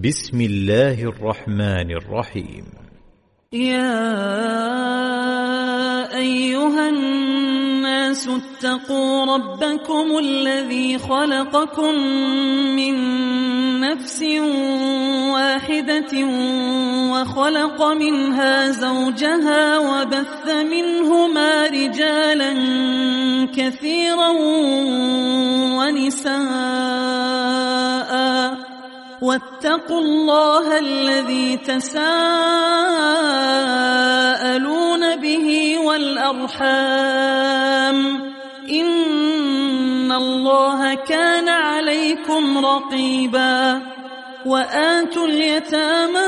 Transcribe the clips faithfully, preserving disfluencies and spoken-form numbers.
بسم الله الرحمن الرحيم. يا أيها الناس اتقوا ربكم الذي خلقكم من نفس واحدة وخلق منها زوجها وبث منهما رجالا كثيرا ونساء واتقوا الله الذي تساءلون به والأرحام إن الله كان عليكم رقيبا. وآتوا اليتامى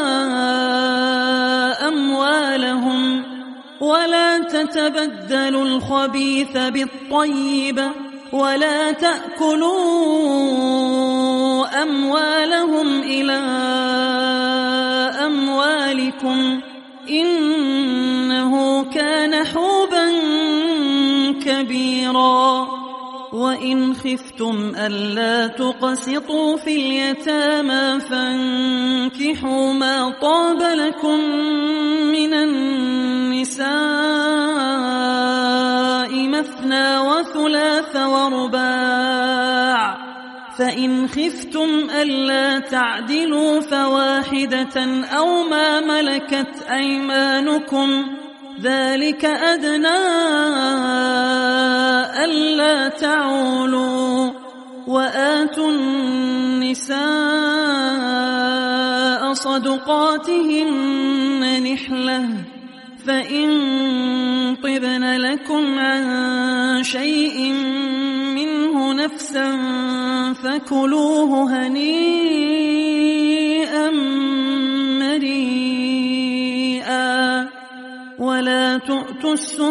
أموالهم ولا تتبدلوا الخبيث بالطيب ولا تأكلوا أموالهم إلى أموالكم إنه كان حوبا كبيرا. وإن خفتم ألا تقسطوا في اليتامى فانكحوا ما طاب لكم من النساء مثنى وثلاث ورباع، فإن خفتم ألا تعدلوا فواحدة أو ما ملكت أيمانكم ذلك أدنى ألا تعولوا. وآتوا النساء صدقاتهن نحلة فإن طبن لكم عن شيء منه نفسا فكلوه هنيئا مريئا. ولا تؤتوا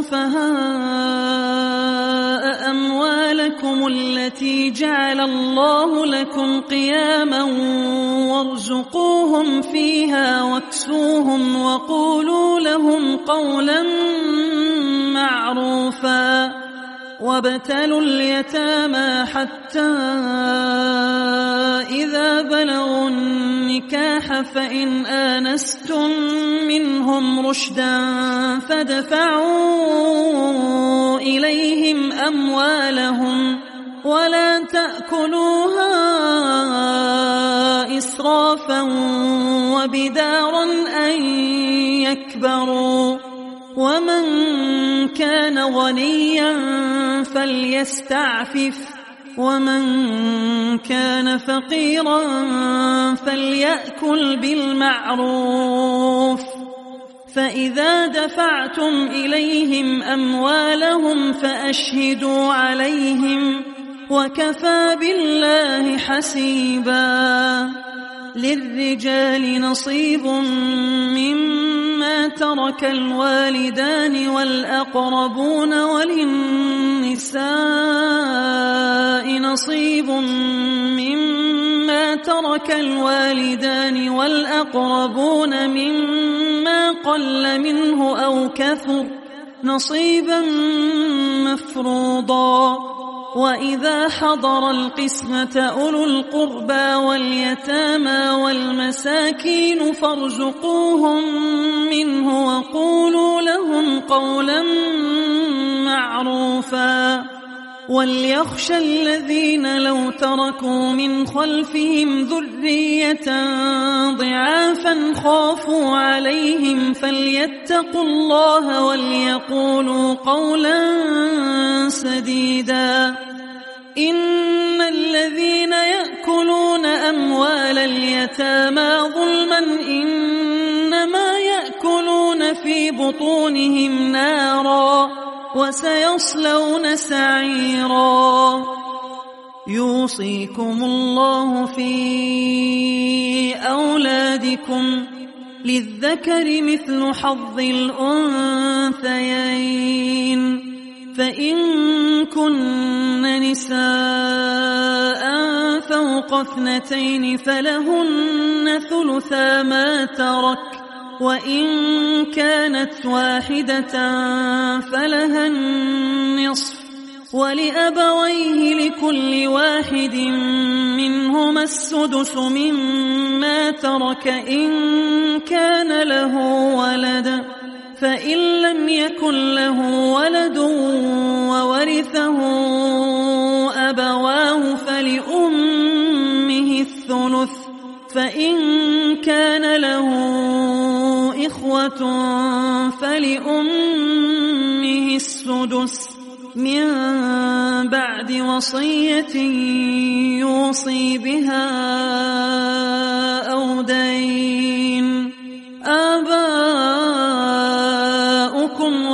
السفهاء أموالكم التي جعل الله لكم قياما وارزقوهم فيها واكسوهم وقولوا لهم قولا معروفا. وابتلوا اليتامى حتى إذا بلغوا النكاح فإن آنستم منهم رشدا فادفعوا إليهم أموالهم ولا تأكلوها إسرافا وبدارا أن يكبروا. ومن كان غنيا فليستعفف ومن كان فقيرا فليأكل بالمعروف. فإذا دفعتم إليهم أموالهم فأشهدوا عليهم وكفى بالله حسيبا. للرجال نصيب مما ترك الوالدان والأقربون وللنساء نصيب مما ترك الوالدان والأقربون مما قل منه أو كثر نصيبا مفروضا. وإذا حضر القسمة أولو القربى واليتامى والمساكين فارزقوهم منه وقولوا لهم قولا معروفا. وليخشى الذين لو تركوا من خلفهم ذرية ضعافا خافوا عليهم فليتقوا الله وليقولوا قولا سديدا. إن الذين يأكلون أموال اليتامى ظلما إنما يأكلون في بطونهم نارا وسيصلون سعيرا. يوصيكم الله في أولادكم للذكر مثل حظ الأنثيين. فإن كن نساء فوق اثنتين فلهن ثلثا ما ترك وإن كانت واحدة فلها النصف ولأبويه لكل واحد منهما السدس مما ترك إن كان له ولد فإن لم يكن له ولد وورثه أبواه فلأمه الثلث فإن كان له إخوة فلأمه السدس من بعد وصية يوصي بها أو دين. آباؤكم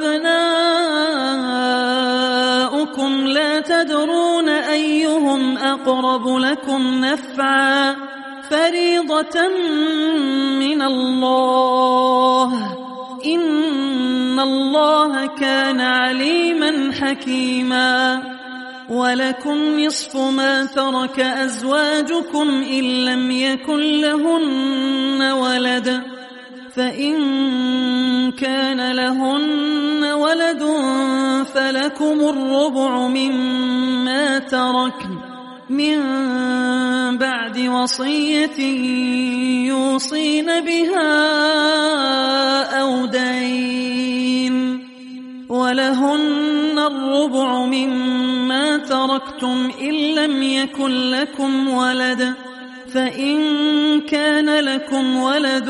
وأبناؤكم لا تدرون أيهم أقرب لكم نفعا فريضة من الله إن الله كان عليما حكيما. ولكم نصف ما ترك أزواجكم إن لم يكن لهن ولد فإن كان لهن ولد فلكم الربع مما تركن من بعد وصية يوصين بها أو دين. ولهن الربع مما تركتم إن لم يكن لكم ولد فإن كان لكم ولد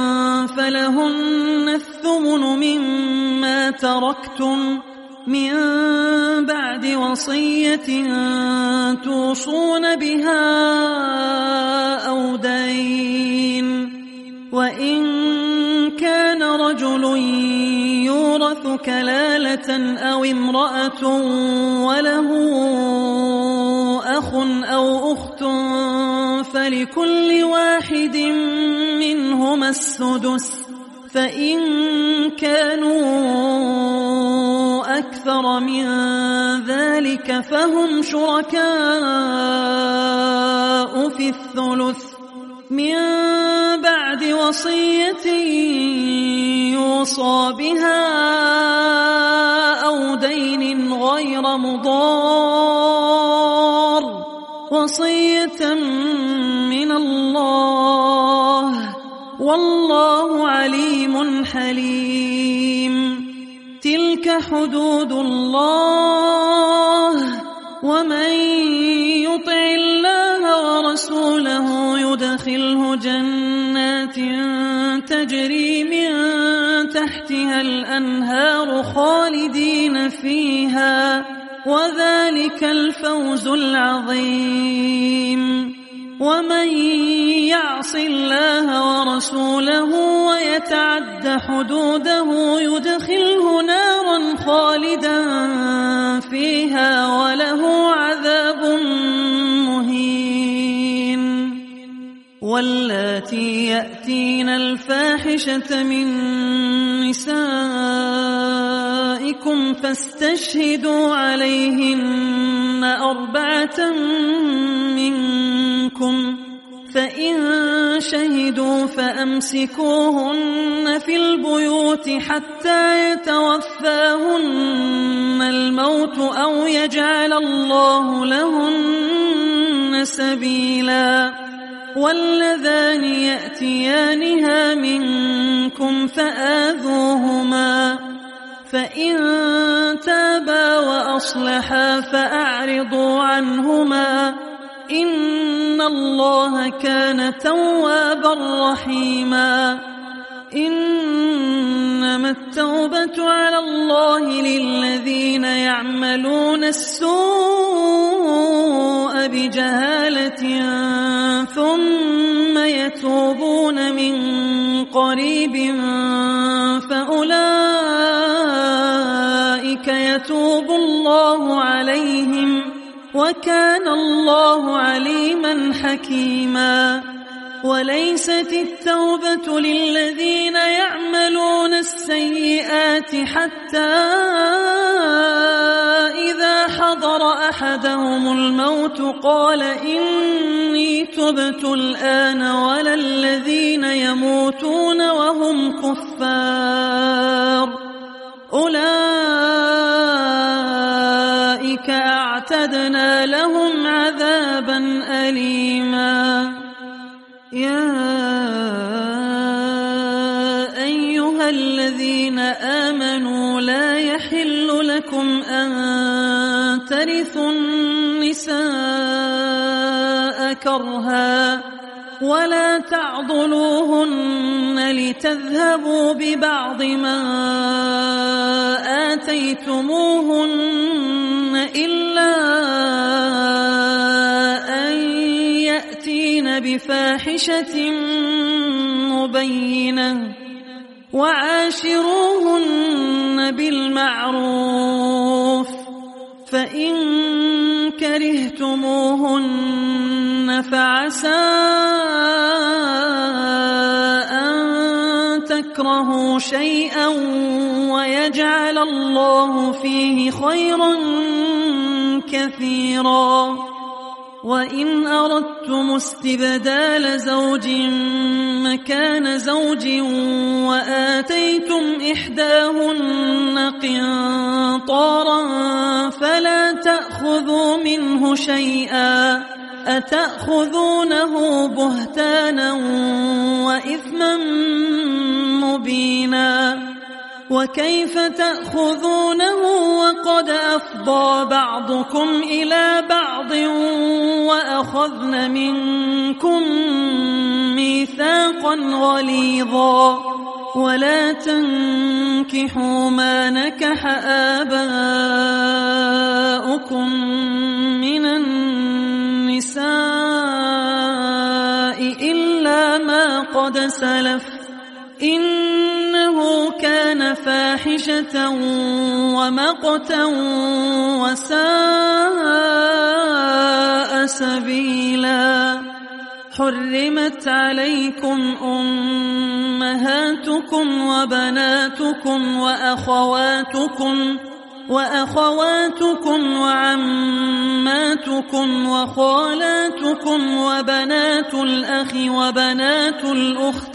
فلهن الثمن مما تركتم من بعد وصية توصون بها أو دين. وإن كان رجل يورث كلالة أو امرأة وله أخ أو أخت فلكل واحد منهما السدس فإن كانوا أكثر من ذلك فهم شركاء في الثلث من بعد وصية يوصى بها أو دين غير مضار وصية من الله والله عليم حليم. تلك حدود الله ومن يطع الله ورسوله يدخله جنات تجري من تحتها الأنهار خالدين فيها وذلك الفوز العظيم. ومن يعص الله ورسوله ويتعد حدوده يدخله نارا خالدا فيها وله عذاب مهين. واللاتي يأتين الفاحشة من نسائكم فاستشهدوا عليهن أربعة منكم فإن شهدوا فأمسكوهن في البيوت حتى يتوفاهن الموت أو يجعل الله لهن سبيلا. واللذان يأتيانها منكم فآذوهما فإن تابا وأصلحا فأعرضوا عنهما إن الله كان توابا رحيما. إنما التوبة على الله للذين يعملون السوء بجهالة ثم يتوبون من قريب فأولئك يتوب الله عليهم وكان الله عليما حكيما. وليست التوبة للذين يعملون السيئات حتى إذا حضر أحدهم الموت قال إني تبت الآن ولا الذين يموتون وهم كفار أولئك أعتدنا لهم عذابا أليما. يا يا أيها الذين آمنوا لا يحل لكم أن ترثوا النساء كرها ولا تعضلوهن لتذهبوا ببعض ما آتيتموهن إلا أن يأتين بفاحشة مبينة وعاشروهن بالمعروف فإن كرهتموهن فعسى أن تكرهوا شيئا ويجعل الله فيه خيرا كثيرا وإن أردتم استبدال زوج مكان زوج وآتيتم إحداهن قنطارا فلا تأخذوا منه شيئا أتأخذونه بهتانا وإثما مبينا وكيف تأخذونه وقد أفضى بعضكم إلى بعض وأخذن منكم ميثاقا غليظا ولا تنكحوا ما نكح آباؤكم من النساء إلا ما قد سلف إنه كان فاحشة ومقتا وساء سبيلا حرمت عليكم أمهاتكم وبناتكم وأخواتكم وأخواتكم وعماتكم وخالاتكم وبنات الأخ وبنات الأخت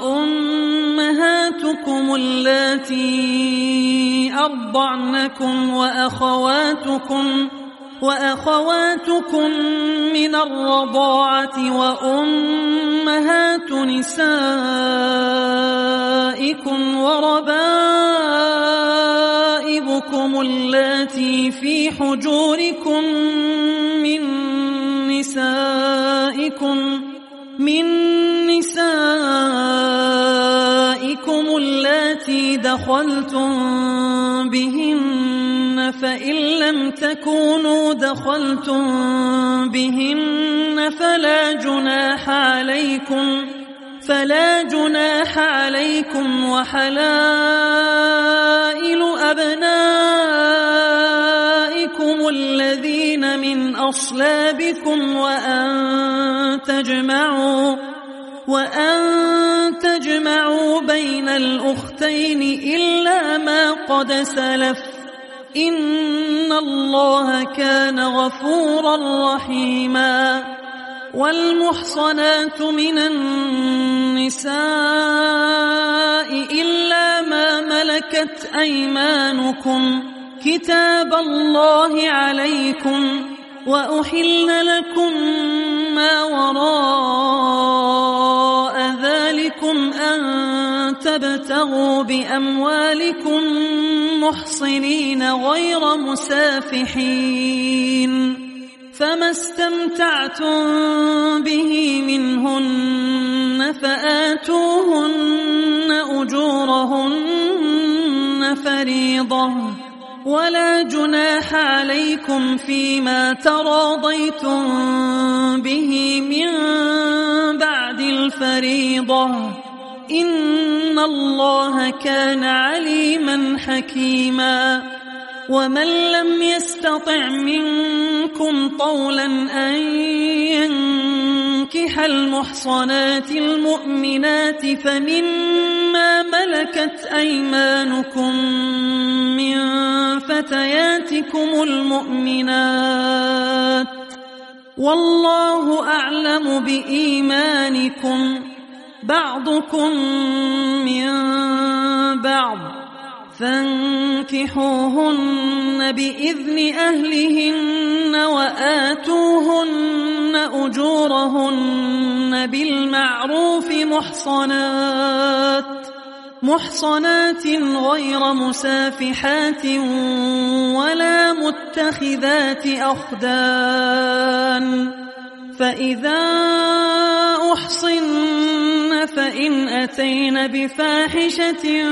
وأمهاتكم اللاتي أرضعنكم وأخواتكم وأخواتكم من الرضاعة وأمهات نسائكم وربائبكم اللاتي في حجوركم من نسائكم من نسائكم اللاتي دخلتم بهن فإن لم تكونوا دخلتم بهن فلا جناح عليكم فلا جناح عليكم وحلائل أبنائكم الذين من أصلابكم وأن تجمعوا وأن تجمعوا بين الأختين إلا ما قد سلف إن الله كان غفورا رحيما والمحصنات من النساء إلا ما ملكت أيمانكم كتاب الله عليكم وأحل لكم ما وراء ذلكم أن تبتغوا بأموالكم محصنين غير مسافحين فما استمتعتم به منهن فآتوهن أجورهن فريضة ولا جناح عليكم فيما تراضيتم به من بعد الفريضة إن الله كان عليما حكيما ومن لم يستطع منكم طولا أن ينكح المحصنات المؤمنات فمما ملكت أيمانكم من فتياتكم المؤمنات والله أعلم بإيمانكم بعضكم من بعض فانكحوهن بإذن أهلهن وآتوهن أجورهن بالمعروف محصنات محصنات غير مسافحات ولا متخذات أخدان. فإذا أحصن فإن أتين بفاحشة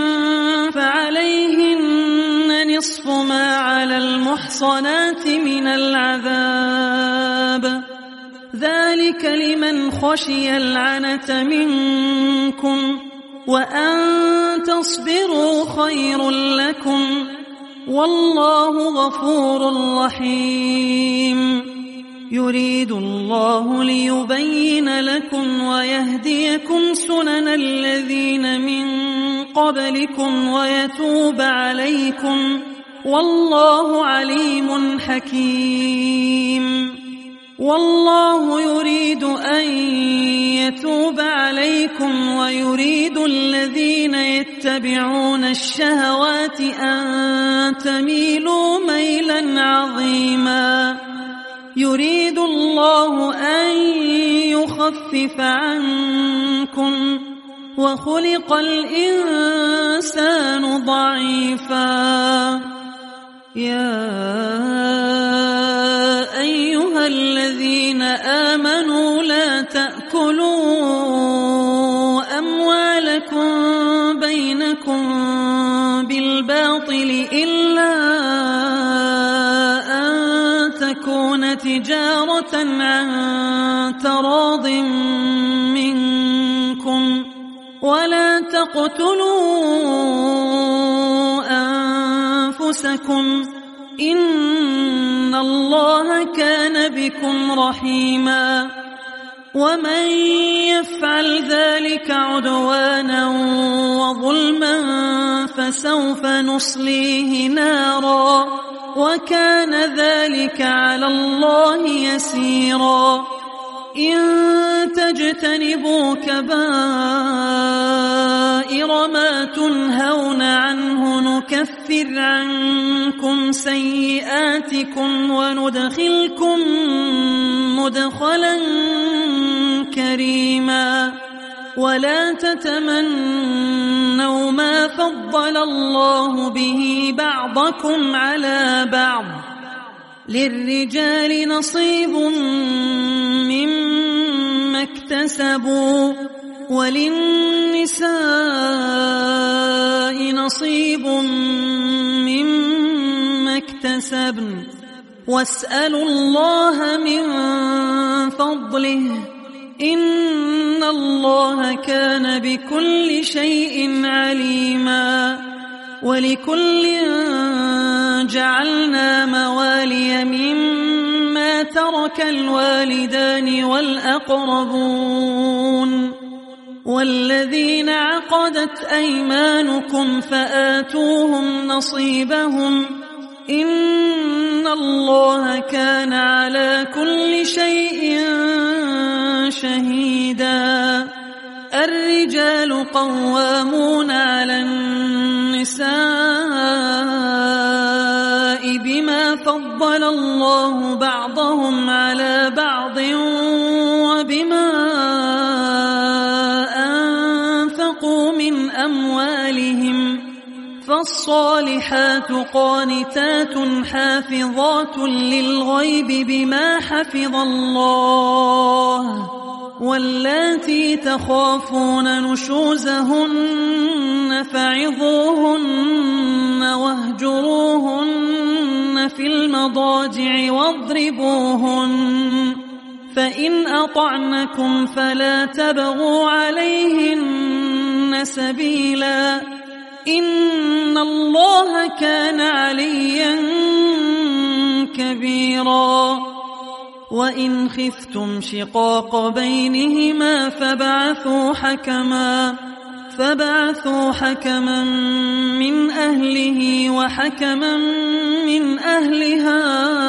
فعليهن نصف ما على المحصنات من العذاب، ذلك لمن خشي العنة منكم، وأن تصبروا خير لكم، والله غفور رحيم. يريد الله ليبين لكم ويهديكم سنن الذين من قبلكم ويتوب عليكم، والله عليم حكيم. والله يريد أن يتوب عليكم ويريد الذين يتبعون الشهوات أن تميلوا ميلا عظيما. يريد الله أن يخفف عنكم، وخلق الإنسان ضعيفا. يا أيها الذين آمنوا لا تأكلوا أموالكم بينكم بالباطل إلا أن تكون تجارة عن تراض منكم، ولا تقتلوا أنفسكم، إن الله كان بكم رحيما. ومن يفعل ذلك عدوانا وظلما فسوف نصليه نارا، وكان ذلك على الله يسيرا. إن تجتنبوا كبائر ما تنهون عنه نكفر عنكم سيئاتكم وندخلكم مدخلا كريما. ولا تتمنوا ما فضل الله به بعضكم على بعض، للرجال نصيب مما اكتسبوا وللنساء نصيب مما اكتسبن، واسألوا الله من فضله، إن الله كان بكل شيء عليما. ولكل جعلنا موالي مما ترك الوالدان والأقربون والذين عقدت أيمانكم فآتوهم نصيبهم، إن الله كان على كل شيء شهيدا. الرجال قوامون على النساء بما فضل الله بعضهم على بعض وبما أنفقوا من أموالهم، فالصالحات قانتات حافظات للغيب بما حفظ الله، واللاتي تخافون نشوزهن فعظوهن واهجروهن في المضاجع واضربوهن، فإن أطعنكم فلا تبغوا عليهن سبيلا، إن الله كان عليا كبيرا. وإن خفتم شقاق بينهما فابعثوا حكما فابعثوا حكما من أهله وحكما من أهلها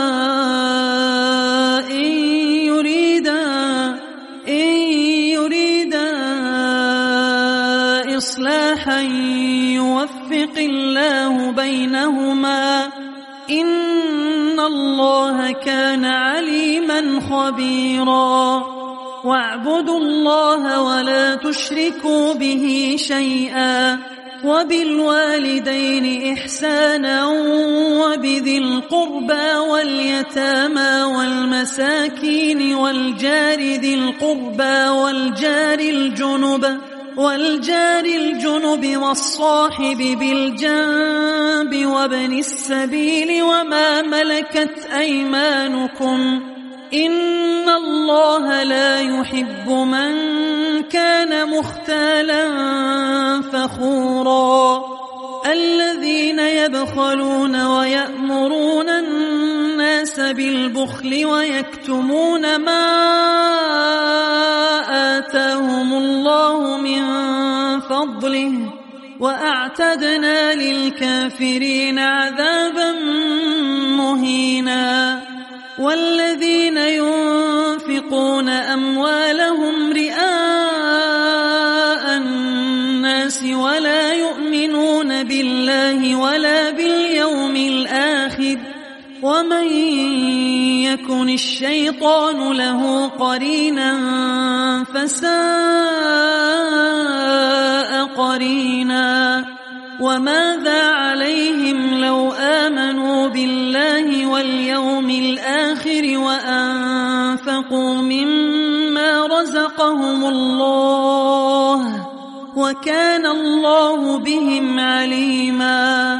إن يريدا إن يريدا إصلاحا يوفق الله بينهما إن الله كان عليما خبيرا واعبدوا الله ولا تشركوا به شيئا وبالوالدين إحسانا وبذي القربى واليتامى والمساكين والجار ذي القربى والجار الجنب والجار الجنب والصاحب بالجنب وابن السبيل وما ملكت أيمانكم إن الله لا يحب من كان مختالا فخورا الذين يبخلون ويأمرون الناس بالبخل ويكتمون ما آتاهم الله من فضله وأعتدنا للكافرين عذابا مهينا والذين ينفقون أموالهم رئاء الناس ولا يؤمنون بالله ولا باليوم الآخر ومن يكن الشيطان له قرينا فساء قرينا وماذا عليهم لو آمنوا بالله واليوم الآخر وأنفقوا مما رزقهم الله وكان الله بهم عليما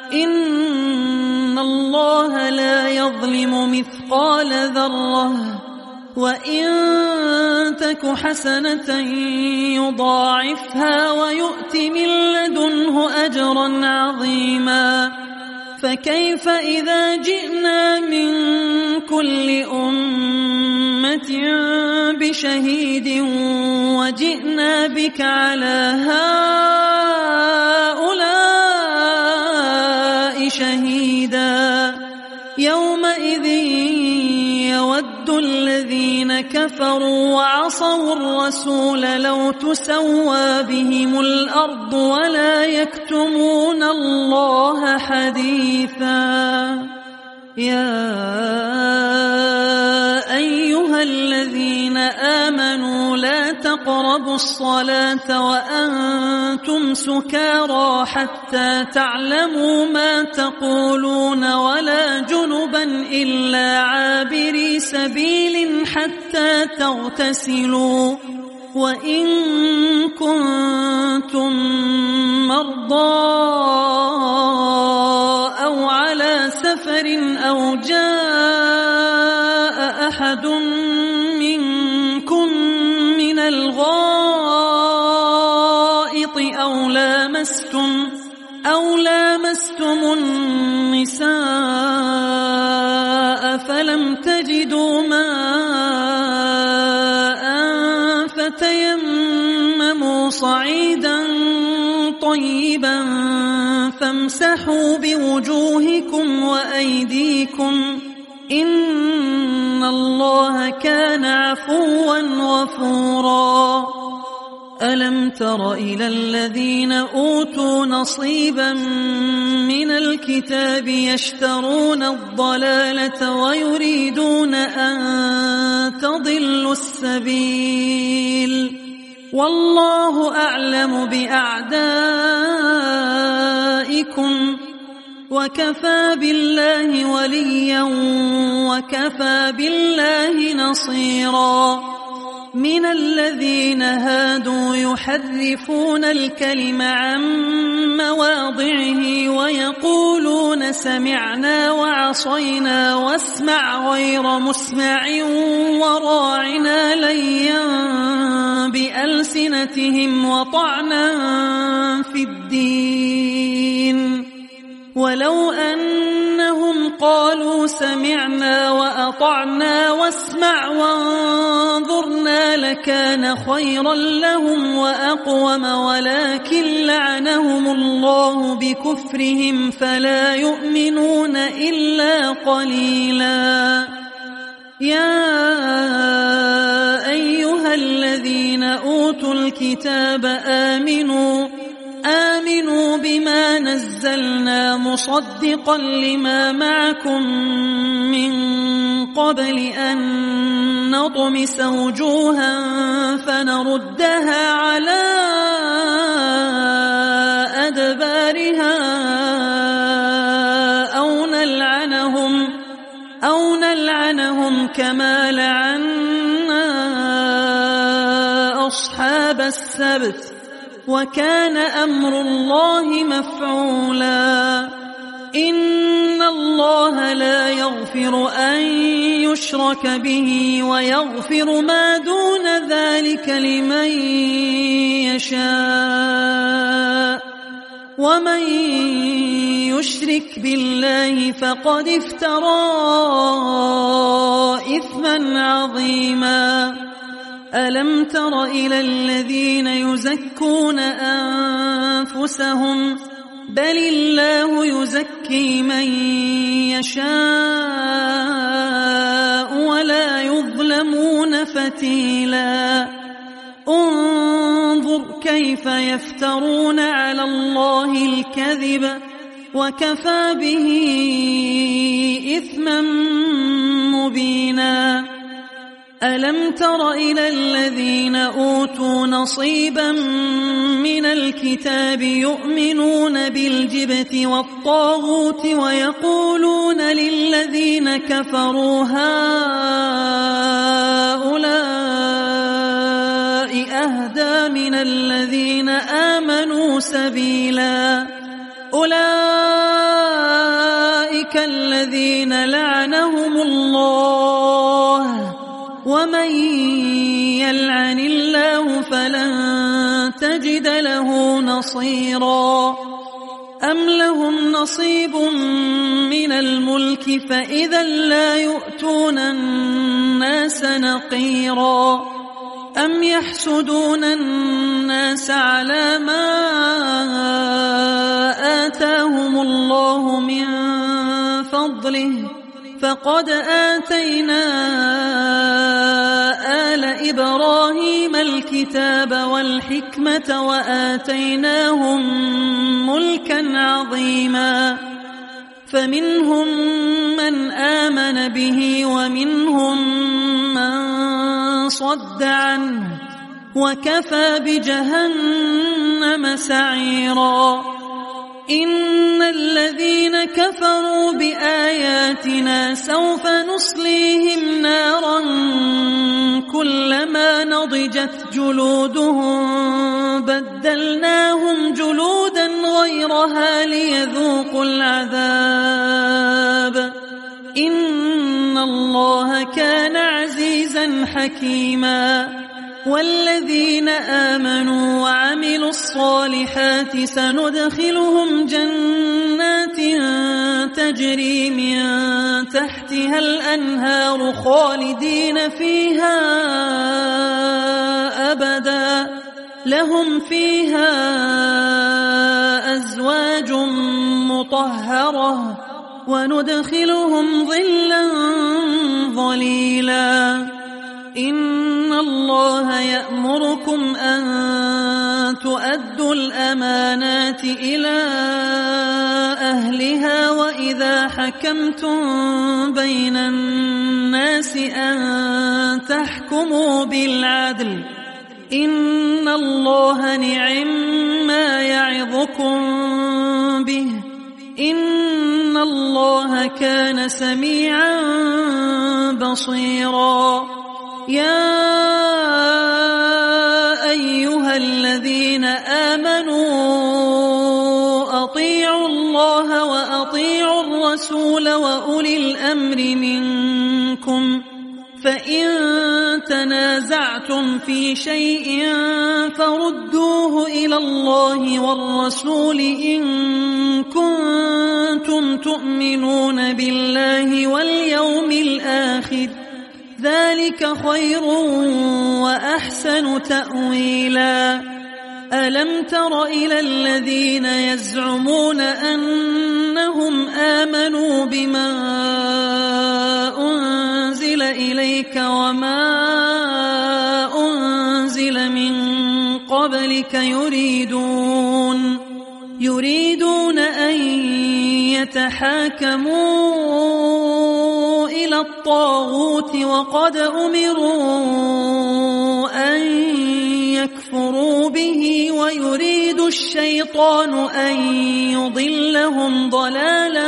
إن الله لا يظلم مثقال ذرة وإن تك حسنة يضاعفها ويؤت من لدنه أجرا عظيما فكيف إذا جئنا من كل أمة بشهيد وجئنا بك على هؤلاء شهيدا يومئذ يود الذين كفروا وعصوا الرسول لو تسوى بهم الأرض ولا يكتمون الله حديثا يا أيها الذين آمنوا لا تقربوا الصلاة وأنتم سكارى حتى تعلموا ما تقولون ولا جنبا إلا عابري سبيل حتى تغتسلوا وإن كنتم مرضى أو على سفر أو جاء أحد منكم من الغائط أو لامستم أو لامستم النساء فلم تجدوا ماء فتيمموا صعيدا طيبا فامسحوا بوجوهكم وأيديكم إن الله كان عفوا غفورا ألم تر إلى الذين أوتوا نصيبا من الكتاب يشترون الضلالة ويريدون أن تضلوا السبيل والله أعلم بأعدائكم وكفى بالله وليا وكفى بالله نصيرا من الذين هادوا يحرفون الكلم عن مواضعه ويقولون سمعنا وعصينا واسمع غير مسمع وراعنا ليا بألسنتهم وطعنا في الدين ولو أنهم قالوا سمعنا وأطعنا واسمع وانظرنا لكان خيرا لهم وأقوم ولكن لعنهم الله بكفرهم فلا يؤمنون إلا قليلا يا أيها أيها الذين أوتوا الكتاب آمنوا آمنوا بما نزلنا مصدقا لما معكم من قبل أن نطمس وجوها فنردها على أدبارها أو نلعنهم أو نلعنهم كما لعنا أصحاب السبت وكان أمر الله مفعولا إن الله لا يغفر أن يشرك به ويغفر ما دون ذلك لمن يشاء ومن يشرك بالله فقد افترى إثما عظيما ألم تر إلى الذين يزكون أنفسهم بل الله يزكي من يشاء ولا يظلمون فتيلا انظر كيف يفترون على الله الكذب وكفى به إثما مبينا ألم تر إلى الذين أوتوا نصيبا من الكتاب يؤمنون بالجبت والطاغوت ويقولون للذين كفروا هؤلاء أهدى من الذين آمنوا سبيلا أولئك الذين لعنهم الله ومن يلعن الله فلن تجد له نصيرا أم لهم نصيب من الملك فإذا لا يؤتون الناس نقيرا أم يحسدون الناس على ما آتاهم الله من فضله فقد آتينا آل إبراهيم الكتاب والحكمة وآتيناهم ملكا عظيما فمنهم من آمن به ومنهم من صد عنه وكفى بجهنم سعيرا إن الذين كفروا بآياتنا سوف نصليهم نارا كلما نضجت جلودهم بدلناهم جلودا غيرها ليذوقوا العذاب إن الله كان عزيزا حكيما والذين آمنوا وعملوا الصالحات سندخلهم جنات تجري من تحتها الأنهار خالدين فيها أبدا لهم فيها أزواج مطهرة وندخلهم ظلا ظليلا إن الله يأمركم أن تؤدوا الأمانات إلى أهلها وإذا حكمتم بين الناس أن تحكموا بالعدل إن الله نعم ما يعظكم به إن الله كان سميعا بصيرا يا أيها الذين آمنوا أطيعوا الله وأطيعوا الرسول وأولي الأمر منكم فإن تنازعتم في شيء فردوه إلى الله والرسول إن كنتم تؤمنون بالله واليوم الآخر ذلك خير وأحسن تأويلا ألم تر إلى الذين يزعمون أنهم آمنوا بما أنزل إليك وما أنزل قبلك يريدون يريدون أن يتحاكموا إلى الطاغوت وقد أمروا أن يكفروا به ويريد الشيطان أن يضلهم ضلالا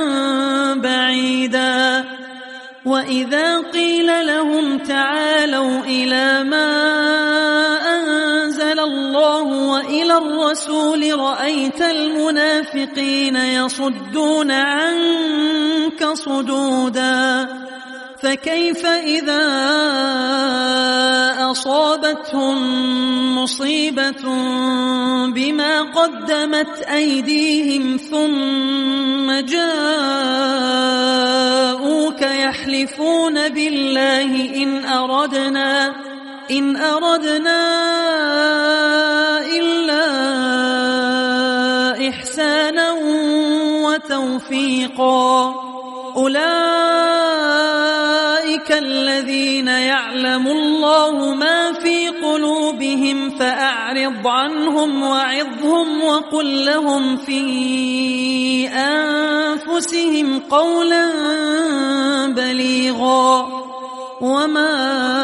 بعيدا وإذا قيل لهم تعالوا إلى ما أنزل الله وإلى الرسول رأيت المنافقين يصدون عنك صدودا فكيف إذا أصابتهم مصيبة بما قدمت أيديهم ثم جاءوك يحلفون بالله إن أردنا إن أردنا إلا إحسانا وتوفيقا أولئك الذين يعلم الله ما في قلوبهم فأعرض عنهم وعظهم وقل لهم في أنفسهم قولا بليغا وما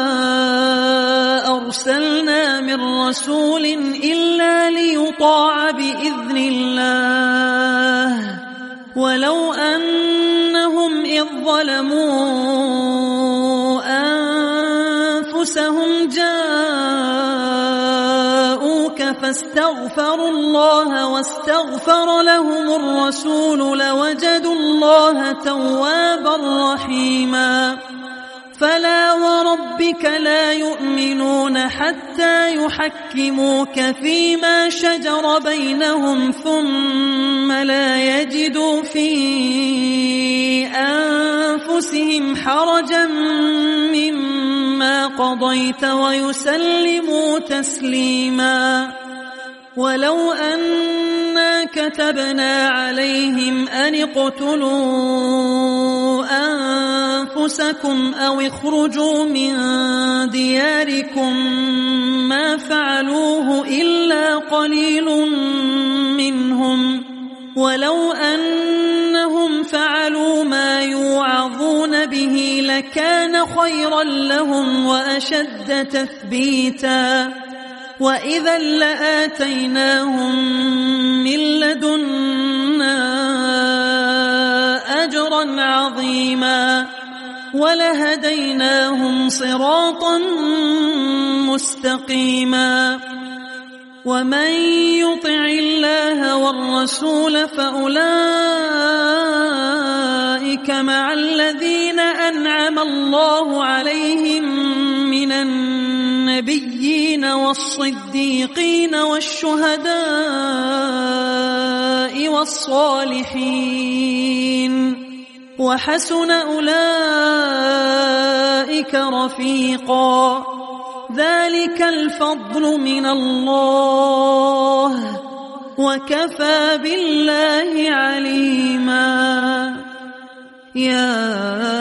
أرسلنا من رسول إلا ليطاع بإذن الله ولو أنهم إذ ظلموا أنفسهم جاءوك فاستغفروا الله واستغفر لهم الرسول لوجدوا الله توابا رحيما فلا وربك لا يؤمنون حتى يحكموك فيما شجر بينهم ثم لا يجدوا في أنفسهم حرجا مما قضيت ويسلموا تسليما ولو أنا كتبنا عليهم أن اقتلوا أنفسكم أو اخرجوا من دياركم ما فعلوه إلا قليل منهم ولو أنهم فعلوا ما يوعظون به لكان خيرا لهم وأشد تثبيتا وإذا لآتيناهم من لدنا أجرا عظيما ولهديناهم صراطا مستقيما ومن يطع الله والرسول فأولئك مع الذين أنعم الله عليهم من النبيين والصديقين والشهداء والصالحين وحسن أولئك رفيقا ذلك الفضل من الله وكفى بالله عليما يا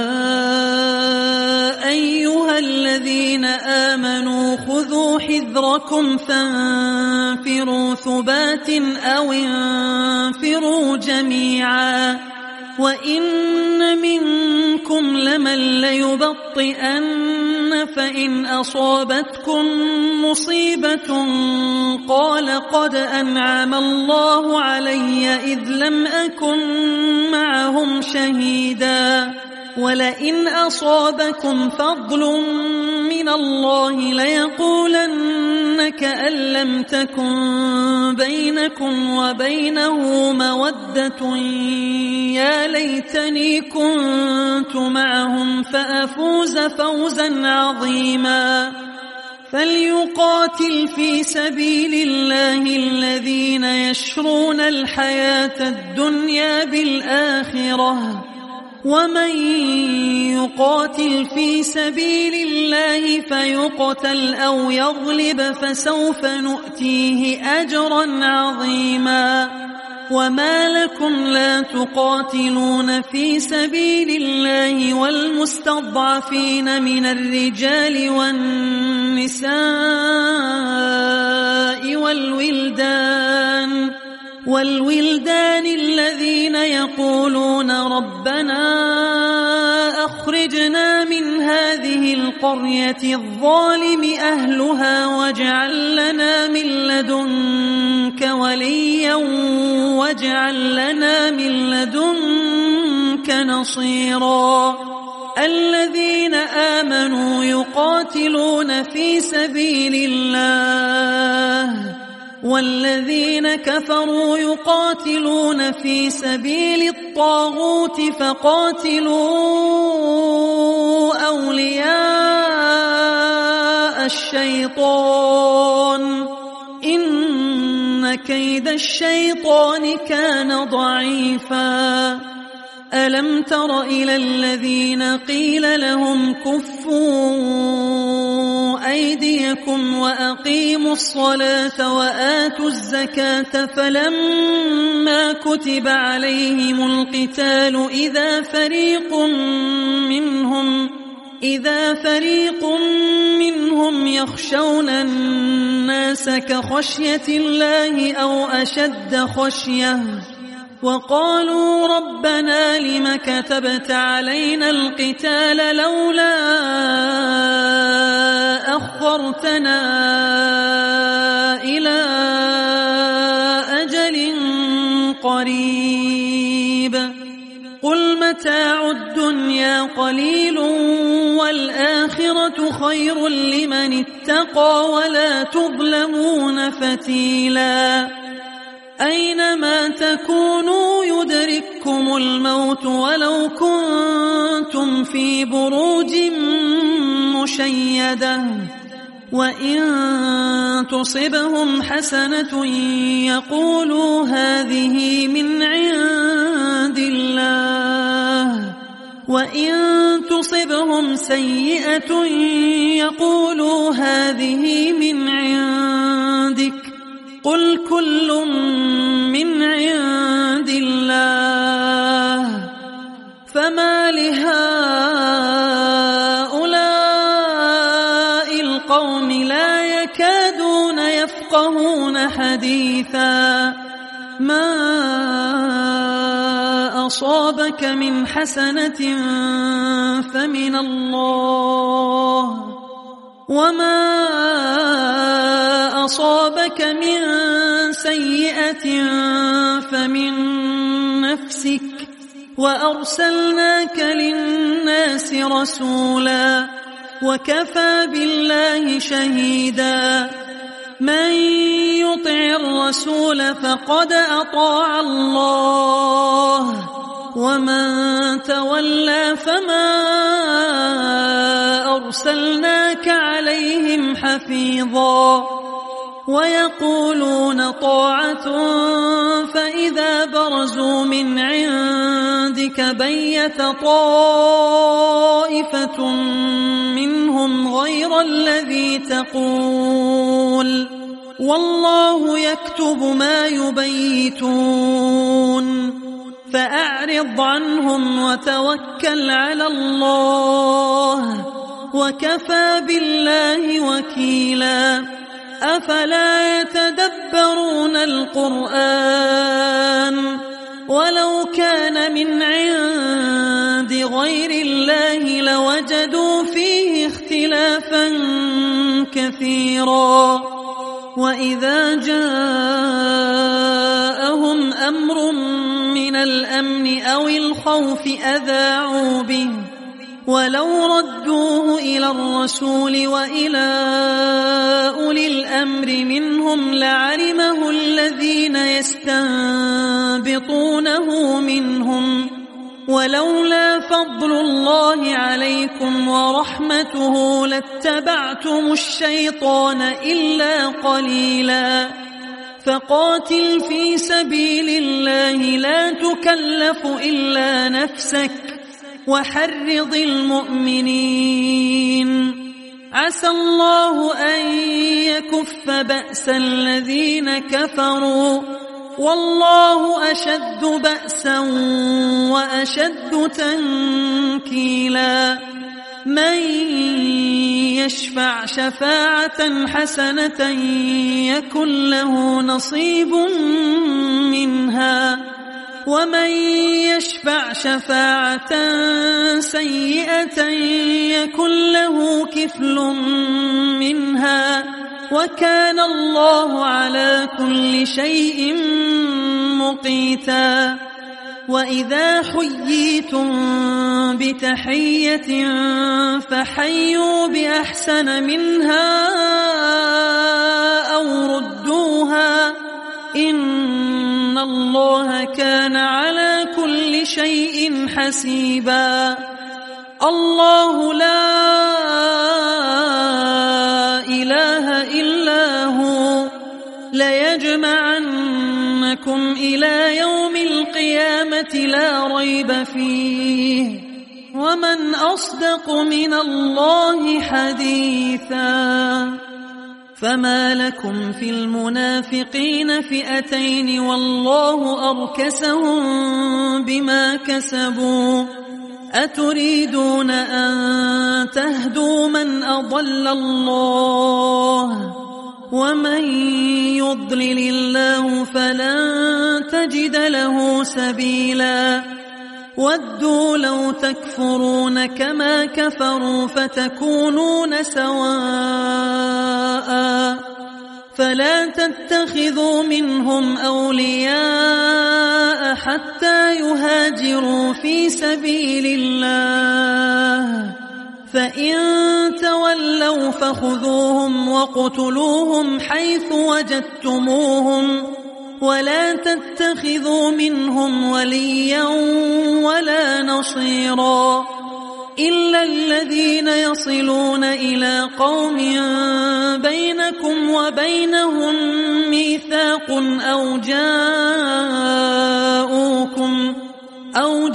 أيها الذين آمنوا خذوا حذركم فانفروا ثبات أو انفروا جميعا وإن منكم لمن ليبطئن فإن أصابتكم مصيبة قال قد أنعم الله علي إذ لم أكن معهم شهيدا ولئن أصابكم فضل من الله ليقولن كأن لم تكن بينكم وبينه مودة يا ليتني كنت معهم فأفوز فوزا عظيما فليقاتل في سبيل الله الذين يشرون الحياة الدنيا بالآخرة ومن يقاتل في سبيل الله فيقتل أو يغلب فسوف نؤتيه أجرا عظيما وما لكم لا تقاتلون في سبيل الله والمستضعفين من الرجال والنساء والولدان والولدان الذين يقولون ربنا أخرجنا من هذه القرية الظالم أهلها واجعل لنا من لدنك وليا واجعل لنا من لدنك نصيرا الذين آمنوا يقاتلون في سبيل الله والذين كفروا يقاتلون في سبيل الطاغوت فقاتلوا أولياء الشيطان إن كيد الشيطان كان ضعيفا ألم تر إلى الذين قيل لهم كفوا أيديكم وأقيموا الصلاة وآتوا الزكاة فلما كتب عليهم القتال إذا فريق منهم إذا فريق منهم يخشون الناس كخشية الله أو أشد خشية وقالوا ربنا لم كتبت علينا القتال لولا أخرتنا إلى أجل قريب قل متاع الدنيا قليل والآخرة خير لمن اتقى ولا تظلمون فتيلا أينما تكونوا يدرككم الموت ولو كنتم في بروج مشيدة وإن تصبهم حسنة يقولوا هذه من عند الله وإن تصبهم سيئة يقولوا هذه من عندك قل كل من عند الله فما لهؤلاء القوم لا يكادون يفقهون حديثا ما أصابك من حسنة فمن الله وما أصابك من سيئة فمن نفسك وأرسلناك للناس رسولا وكفى بالله شهيدا من يطع الرسول فقد أطاع الله ومن تولى فما أرسلناك عليهم حفيظا ويقولون طاعة فإذا برزوا من عندك بيت طائفة منهم غير الذي تقول والله يكتب ما يبيتون فأعرض عنهم وتوكل على الله وكفى بالله وكيلا أفلا يتدبرون القرآن ولو كان من عند غير الله لوجدوا فيه اختلافا كثيرا وإذا جاءهم أمر من الأمن أو الخوف أذاعوا به ولو ردوه إلى الرسول وإلى أولي الأمر منهم لعلمه الذين يستنبطونه منهم ولولا فضل الله عليكم ورحمته لاتبعتم الشيطان إلا قليلا فقاتل في سبيل الله لا تكلف إلا نفسك وحرض المؤمنين عسى الله أن يكف بأس الذين كفروا والله أشد بأسا وأشد تنكيلا من يشفع شفاعة حسنة يكن له نصيب منها ومن يشفع شفاعة سيئة يكن له كفل منها وكان الله على كل شيء مقيتا وإذا حييتم بتحية فحيوا بأحسن منها أو ردوها إن الله كان على كل شيء حسيبا الله لا إله إلا هو ليجمعنكم إلى يوم القيامة لا ريب فيه ومن أصدق من الله حديثا فما لكم في المنافقين فئتين والله أركسهم بما كسبوا أتريدون أن تهدوا من أضل الله ومن يضلل الله فلن تجد له سبيلا ودوا لو تكفرون كما كفروا فتكونون سواء فلا تتخذوا منهم أولياء حتى يهاجروا في سبيل الله فإن تولوا فخذوهم وقتلوهم حيث وجدتموهم ولا تتخذوا منهم وليا ولا نصيرا إلا الذين يصلون إلى قوم بينكم وبينهم ميثاق أو جاءوكم أو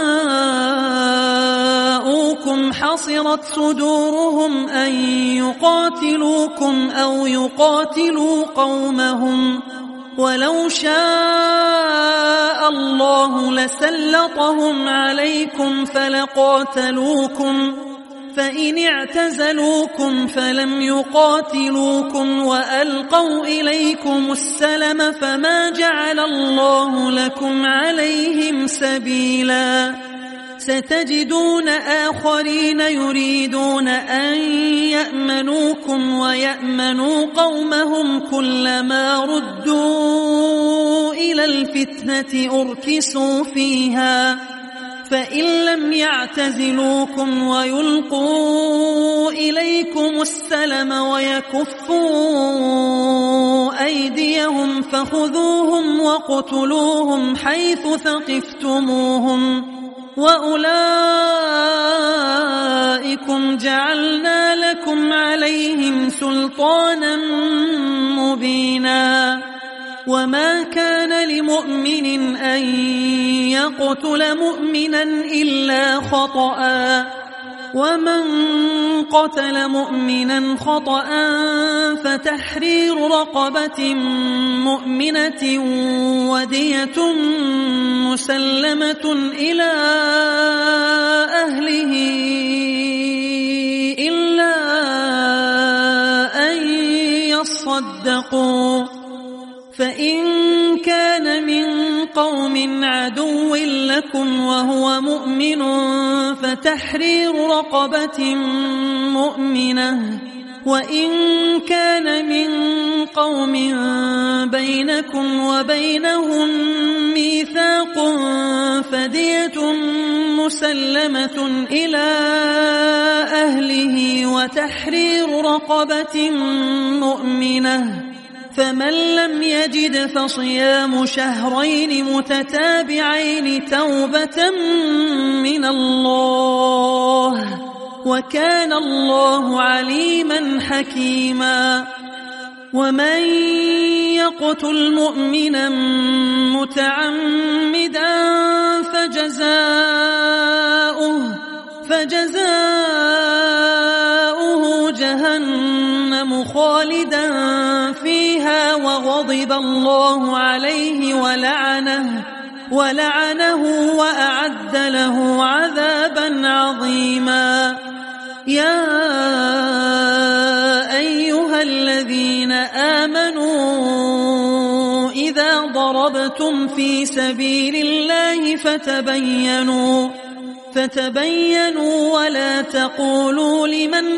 جاءوكم حصرت صدورهم أن يقاتلوكم أو يقاتلوا قومهم ولو شاء الله لسلطهم عليكم فلقاتلوكم فإن اعتزلوكم فلم يقاتلوكم وألقوا إليكم السلم فما جعل الله لكم عليهم سبيلا ستجدون آخرين يريدون أن يأمنوكم ويأمنوا قومهم كلما ردوا إلى الفتنة أركسوا فيها فإن لم يعتزلوكم ويلقوا إليكم السلم ويكفوا أيديهم فخذوهم وقتلوهم حيث ثقفتموهم وأولئكم جعلنا لكم عليهم سلطانا مبينا وما كان لمؤمن أن يقتل مؤمنا إلا خطأ ومن قتل مؤمنا خطأ فتحرير رقبة مؤمنة ودية مسلمة إلى أهله إلا أن يصدقوا فإن كان من قوم عدو لكم وهو مؤمن فتحرير رقبة مؤمنة وإن كان من قوم بينكم وبينهم ميثاق فدية مسلمة إلى أهله وتحرير رقبة مؤمنة فمن لم يجد فصيام شهرين متتابعين توبة من الله وكان الله عليما حكيما ومن يقتل مؤمنا متعمدا فجزاؤه فجزاؤه جهنم خالدا فيها فيها وغضب الله عليه ولعنه ولعنه وأعد له عذابا عظيما. يا أيها الذين آمنوا إذا ضربتم في سبيل الله فتبينوا فتبينوا ولا تقولوا لمن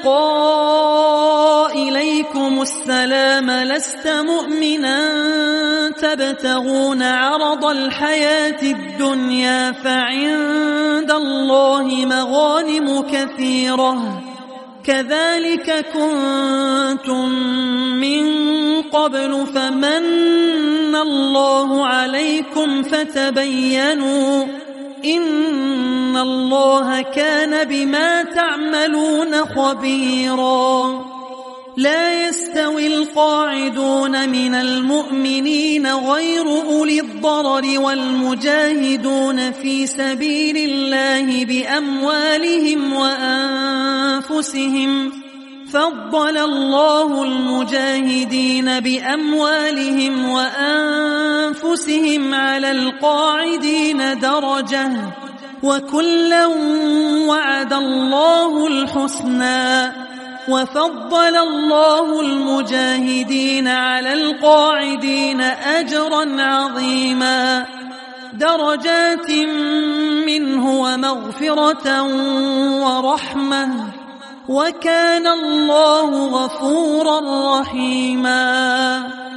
ألقى إليكم السلام لست مؤمنا تبتغون عرض الحياة الدنيا فعند الله مغانم كثيرة كذلك كنتم من قبل فمن الله عليكم فتبينوا إن الله كان بما تعملون خبيرا. لا يستوي القاعدون من المؤمنين غير أولي الضرر والمجاهدون في سبيل الله بأموالهم وأنفسهم فضل الله المجاهدين بأموالهم وأنفسهم على القاعدين درجة وكلا وعد الله الحسنى وفضل الله المجاهدين على القاعدين أجرا عظيما درجات منه ومغفرة ورحمة وكان الله غفورا رحيما.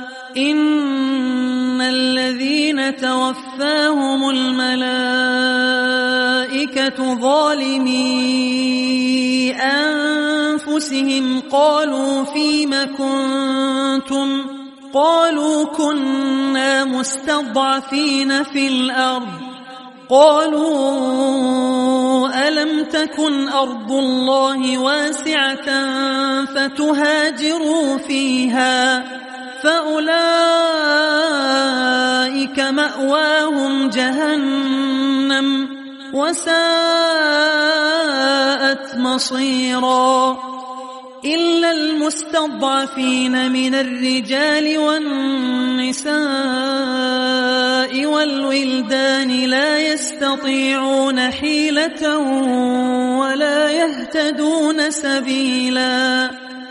إن الذين توفاهم الملائكة ظالمي أنفسهم قالوا فيم كنتم قالوا كنا مستضعفين في الأرض قالوا ألم تكن أرض الله واسعة فتهاجروا فيها فأولئك مأواهم جهنم وساءت مصيرا. إلا المستضعفين من الرجال والنساء والولدان لا يستطيعون حيلة ولا يهتدون سبيلا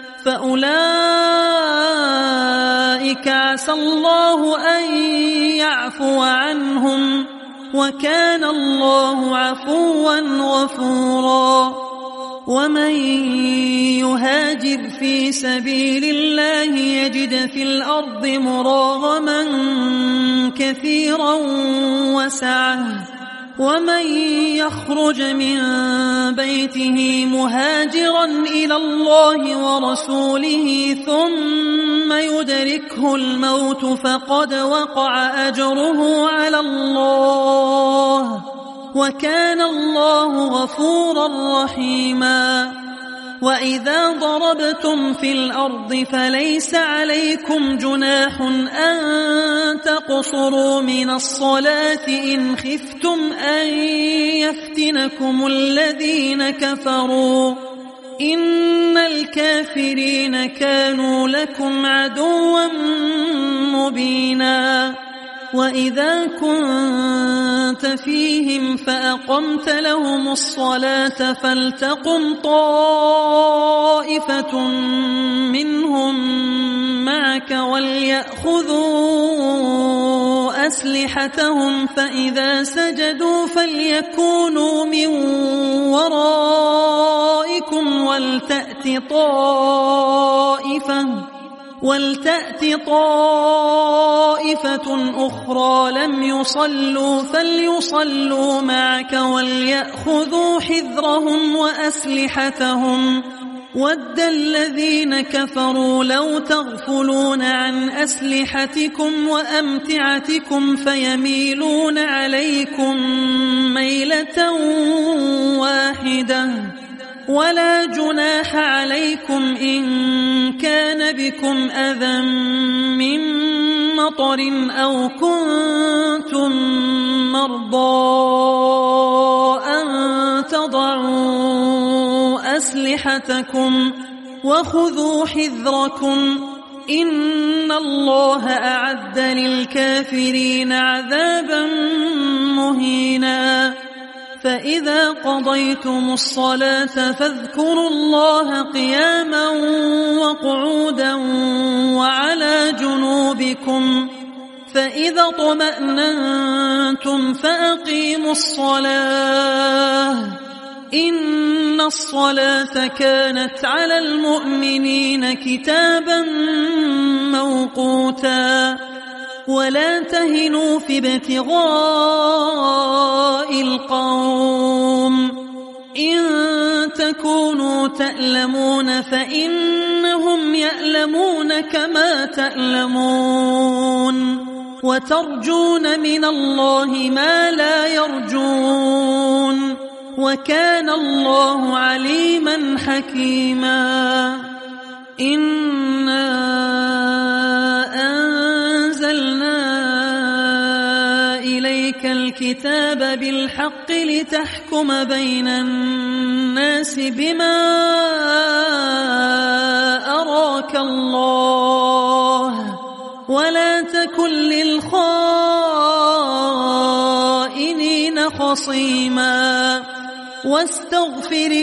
فأولئك عسى الله أن يعفو عنهم وكان الله عفوا غفورا. ومن يهاجر في سبيل الله يجد في الأرض مراغما كثيرا وسعة ومن يخرج من بيته مهاجرا إلى الله ورسوله ثم يدركه الموت فقد وقع أجره على الله وكان الله غفورا رحيما. وإذا ضربتم في الأرض فليس عليكم جناح أن تقصروا من الصلاة إن خفتم أن يفتنكم الذين كفروا إن الكافرين كانوا لكم عدوا مبينا. وإذا كنت فيهم فأقمت لهم الصلاة فلتقم طائفة منهم معك وليأخذوا أسلحتهم فإذا سجدوا فليكونوا من ورائكم ولتأت طائفة ولتأت طائفة أخرى لم يصلوا فليصلوا معك وليأخذوا حذرهم وأسلحتهم ود الذين كفروا لو تغفلون عن أسلحتكم وأمتعتكم فيميلون عليكم ميلة واحدة ولا جناح عليكم إن كان بكم أذى من مطر أو كنتم مرضى أن تضعوا أسلحتكم وخذوا حذركم إن الله أعد للكافرين عذابا مهينا فإذا قضيتم الصلاة فاذكروا الله قياما وقعودا وعلى جنوبكم فإذا اطمأننتم فأقيموا الصلاة إن الصلاة كانت على المؤمنين كتابا موقوتا ولا تهنوا في ابتغاء القوم إن تكونوا تألمون فإنهم يألمون كما تألمون وترجون من الله ما لا يرجون وكان الله عليما حكيما إنا أنزلنا إليك الكتاب بالحق لتحكم بين الناس بما أراك الله ولا تكن للخائنين خصيما واستغفر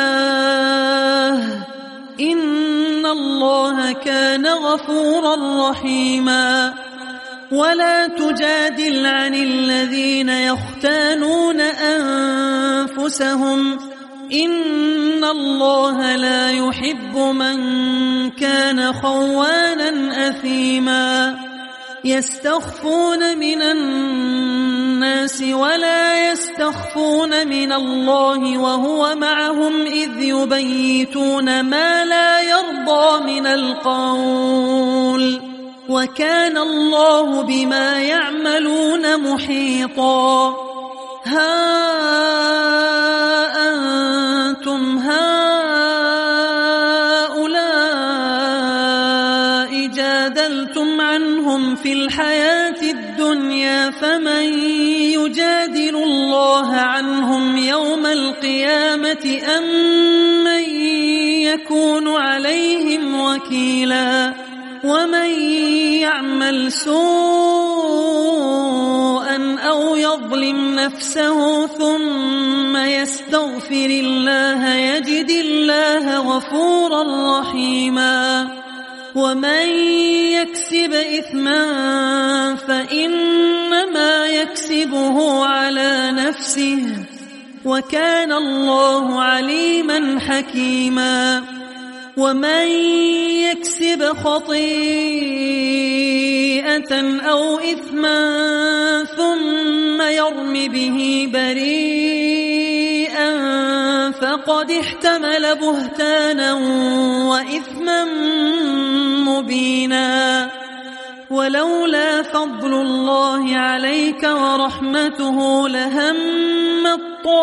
الله إن الله كان غفورا رحيما ولا تجادل عن الذين يختانون أنفسهم إن الله لا يحب من كان خوانا أثيما يستخفون من الناس ولا يستخفون من الله وهو معهم إذ يبيتون ما لا يرضى من القول وكان الله بما يعملون محيطا ها أنتم هؤلاء جادلتم عنهم في الحياة الدنيا فمن يجادل الله عنهم يوم القيامة أم من يكون عليهم وكيلا ومن يعمل سوءا أو يظلم نفسه ثم يستغفر الله يجد الله غفورا رحيما ومن يكسب إثما فإنما يكسبه على نفسه وكان الله عليما حكيما ومن يكسب خطيئة أو إثما ثم يرم به بريئا فقد احتمل بهتانا وإثما مبينا ولولا فضل الله عليك ورحمته لهمت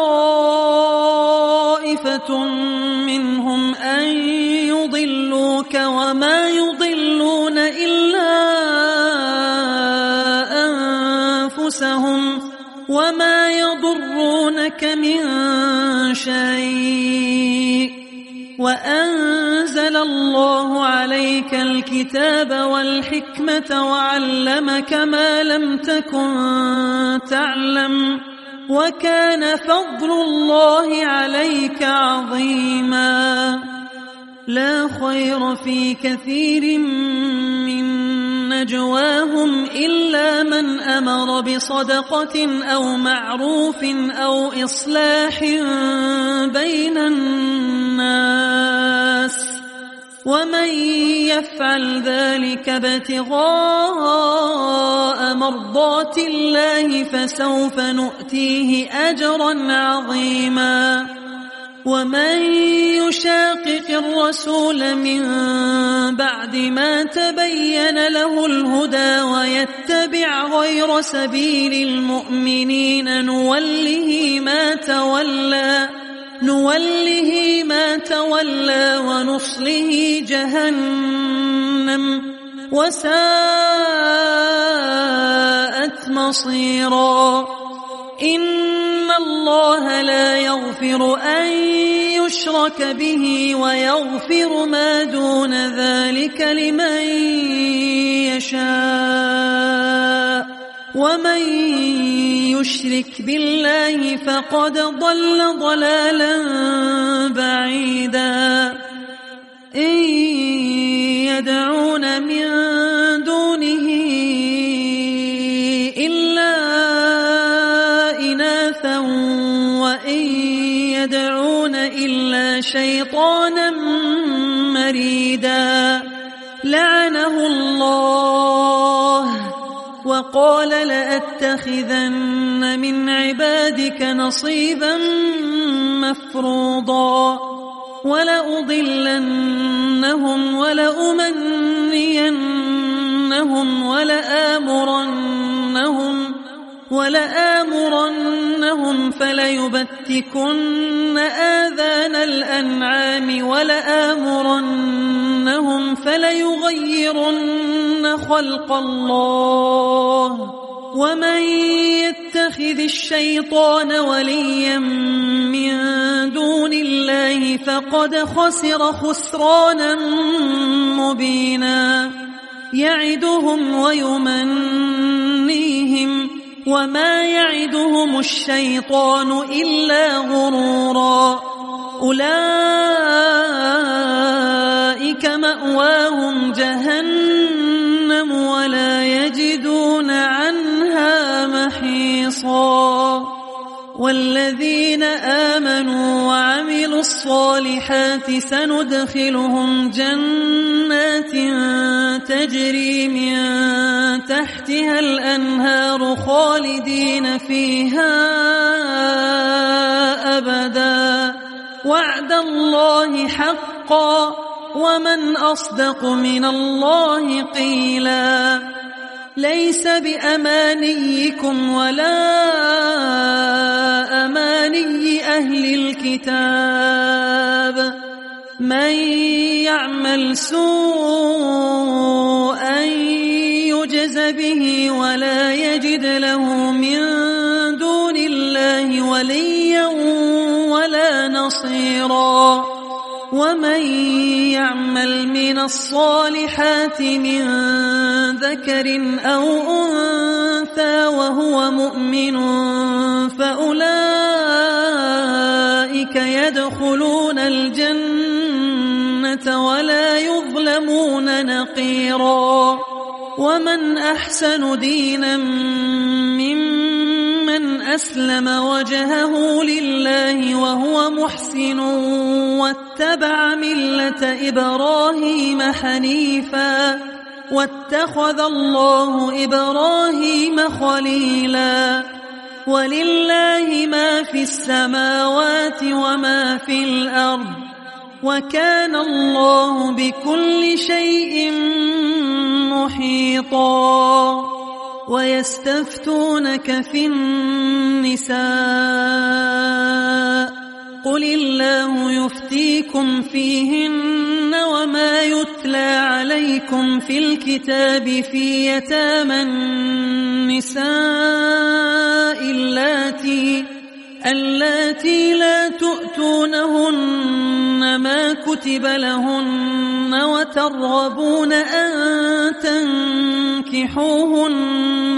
طائفة منهم أن يضلوك وما يضلون إلا أنفسهم وما يضرونك من شيء وأنزل الله عليك الكتاب والحكمة وعلمك ما لم تكن تعلم وكان فضل الله عليك عظيما لا خير في كثير من نجواهم إلا من أمر بصدقة أو معروف أو إصلاح بين الناس ومن يفعل ذلك ابتغاء مرضات الله فسوف نؤتيه أجرا عظيما ومن يشاقق الرسول من بعد ما تبين له الهدى ويتبع غير سبيل المؤمنين نوله ما تولى نوله ما تولى ونصله جهنم وساءت مصيرا إن الله لا يغفر أن يشرك به ويغفر ما دون ذلك لمن يشاء ومن يشرك بالله فقد ضل ضلالا بعيدا إن يدعون من دونه إلا إناثا وإن يدعون إلا شيطانا مريدا لعنه الله وقال لأتخذن من عبادك نصيبا مفروضا ولأضلنهم ولأمنينهم ولآمرنهم ولآمرنهم فليبتكن آذان الأنعام ولآمرنهم فليغيرن خلق الله ومن يتخذ الشيطان وليا من دون الله فقد خسر خسرانا مبينا يعدهم ويمنيهم وما يعدهم الشيطان إلا غرورا أولئك مأواهم جهنم ولا يجدون عنها محيصا والذين آمنوا وعملوا الصالحات سندخلهم جنات تجري من تحتها الأنهار خالدين فيها أبدا وعد الله حقا ومن أصدق من الله قيلا ليس بأمانيكم ولا أماني أهل الكتاب من يعمل سوءا يجز به ولا يجد له من دون الله وليا ولا نصيرا ومن يعمل من الصالحات من ذكر أو أنثى وهو مؤمن فأولئك يدخلون الجنة ولا يظلمون نقيرا ومن أحسن دينا ممن أسلم وجهه لله وهو محسن واتبع ملة إبراهيم حنيفا واتخذ الله إبراهيم خليلا ولله ما في السماوات وما في الأرض وكان الله بكل شيء محيطا ويستفتونك في النساء قل الله يفتيكم فيهن وما يتلى عليكم في الكتاب في يتامى النساء اللاتي اللاتي لا تؤتونهن ما كتب لهن وترغبون أن تنكحوهن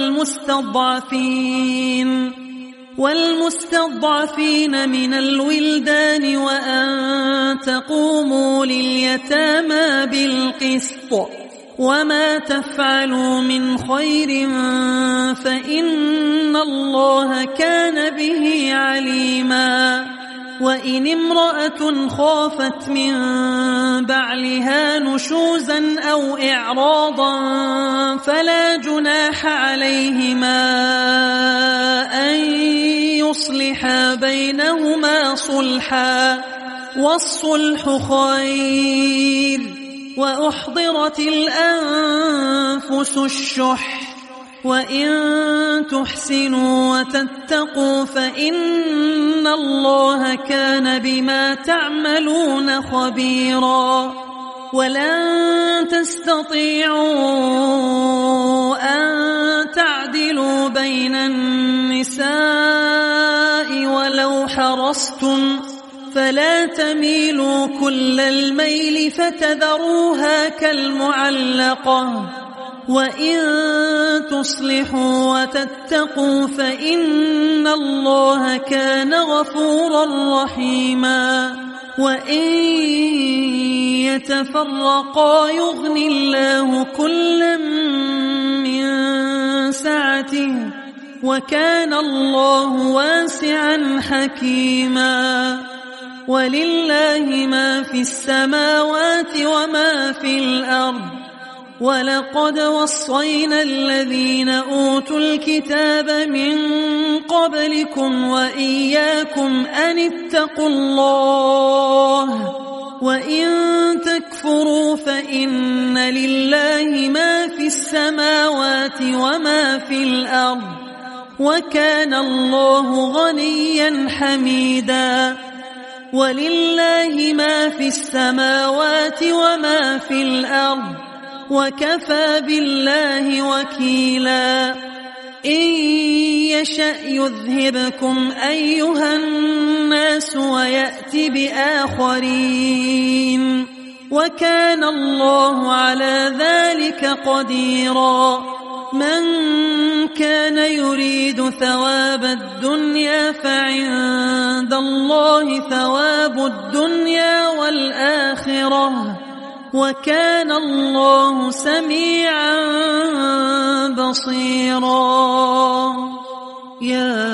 والمستضعفين والمستضعفين من الولدان وأن تقوموا لليتامى بالقسط وما تفعلوا من خير فإن الله كان به عليما وإن امرأة خافت من بعلها نشوزا أو إعراضا فلا جناح عليهما أن يصلحا بينهما صلحا والصلح خير وأحضرت الأنفس الشح وإن تحسنوا وتتقوا فإن الله كان بما تعملون خبيرا ولن تستطيعوا أن تعدلوا بين النساء ولو حرصتم فلا تميلوا كل الميل فتذروها كالمعلقة وإن تصلحوا وتتقوا فإن الله كان غفورا رحيما وإن يتفرقا يغن الله كلا من سعته وكان الله واسعا حكيما ولله ما في السماوات وما في الأرض ولقد وصينا الذين أوتوا الكتاب من قبلكم وإياكم أن اتقوا الله وإن تكفروا فإن لله ما في السماوات وما في الأرض وكان الله غنيا حميدا ولله ما في السماوات وما في الأرض وكفى بالله وكيلا إن يشأ يذهبكم أيها الناس ويأت بآخرين وكان الله على ذلك قديرا من كان يريد ثواب الدنيا فعند الله ثواب الدنيا والآخرة وكان الله سميعا بصيرا يا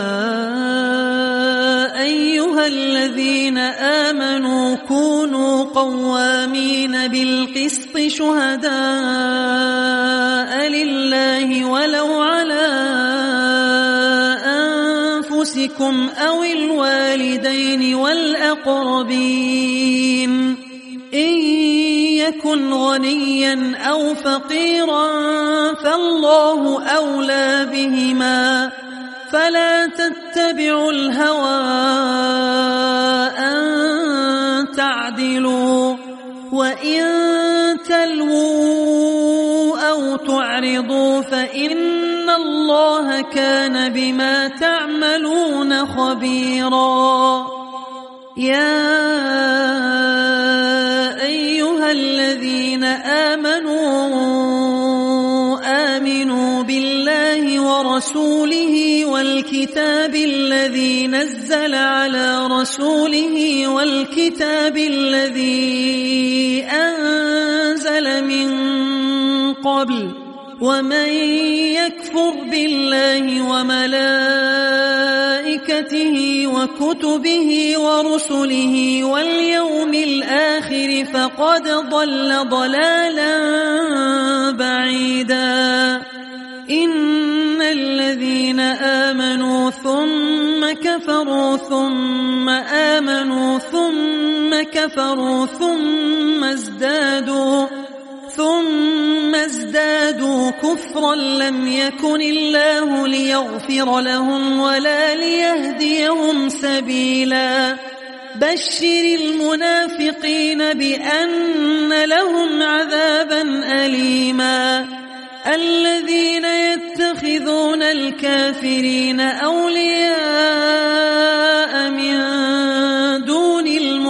أيها الذين آمنوا كونوا قوامين بالقسط شهداء لله ولو على أنفسكم أو الوالدين والأقربين إن يكن غنيا أو فقيرا فالله أولى بهما فلا تتبعوا الهوى أن تعدلوا وإن تلووا أو تعرضوا فإن الله كان بما تعملون خبيرا يا أيها الذين آمنوا آمنوا بالله ورسوله والكتاب الذي نزل على رسوله والكتاب الذي أنزل من قبل ومن يكفر بالله وملائكته وكتبه ورسله واليوم الآخر فقد ضل ضلالا بعيدا إن الذين آمنوا ثم كفروا ثم آمنوا ثم كفروا ثم ازدادوا ثم ازدادوا كفرا لم يكن الله ليغفر لهم ولا ليهديهم سبيلا بشر المنافقين بأن لهم عذابا أليما الذين يتخذون الكافرين أولياء من دون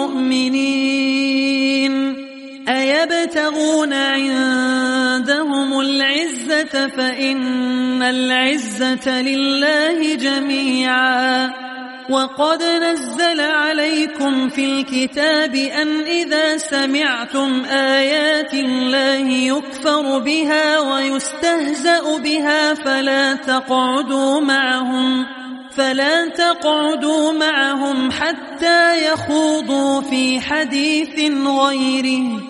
المؤمنين أيبتغون عندهم العزة فإن العزة لله جميعا وقد نزل عليكم في الكتاب أن إذا سمعتم آيات الله يكفر بها ويستهزأ بها فلا تقعدوا معهم فلا تقعدوا معهم حتى يخوضوا في حديث غيره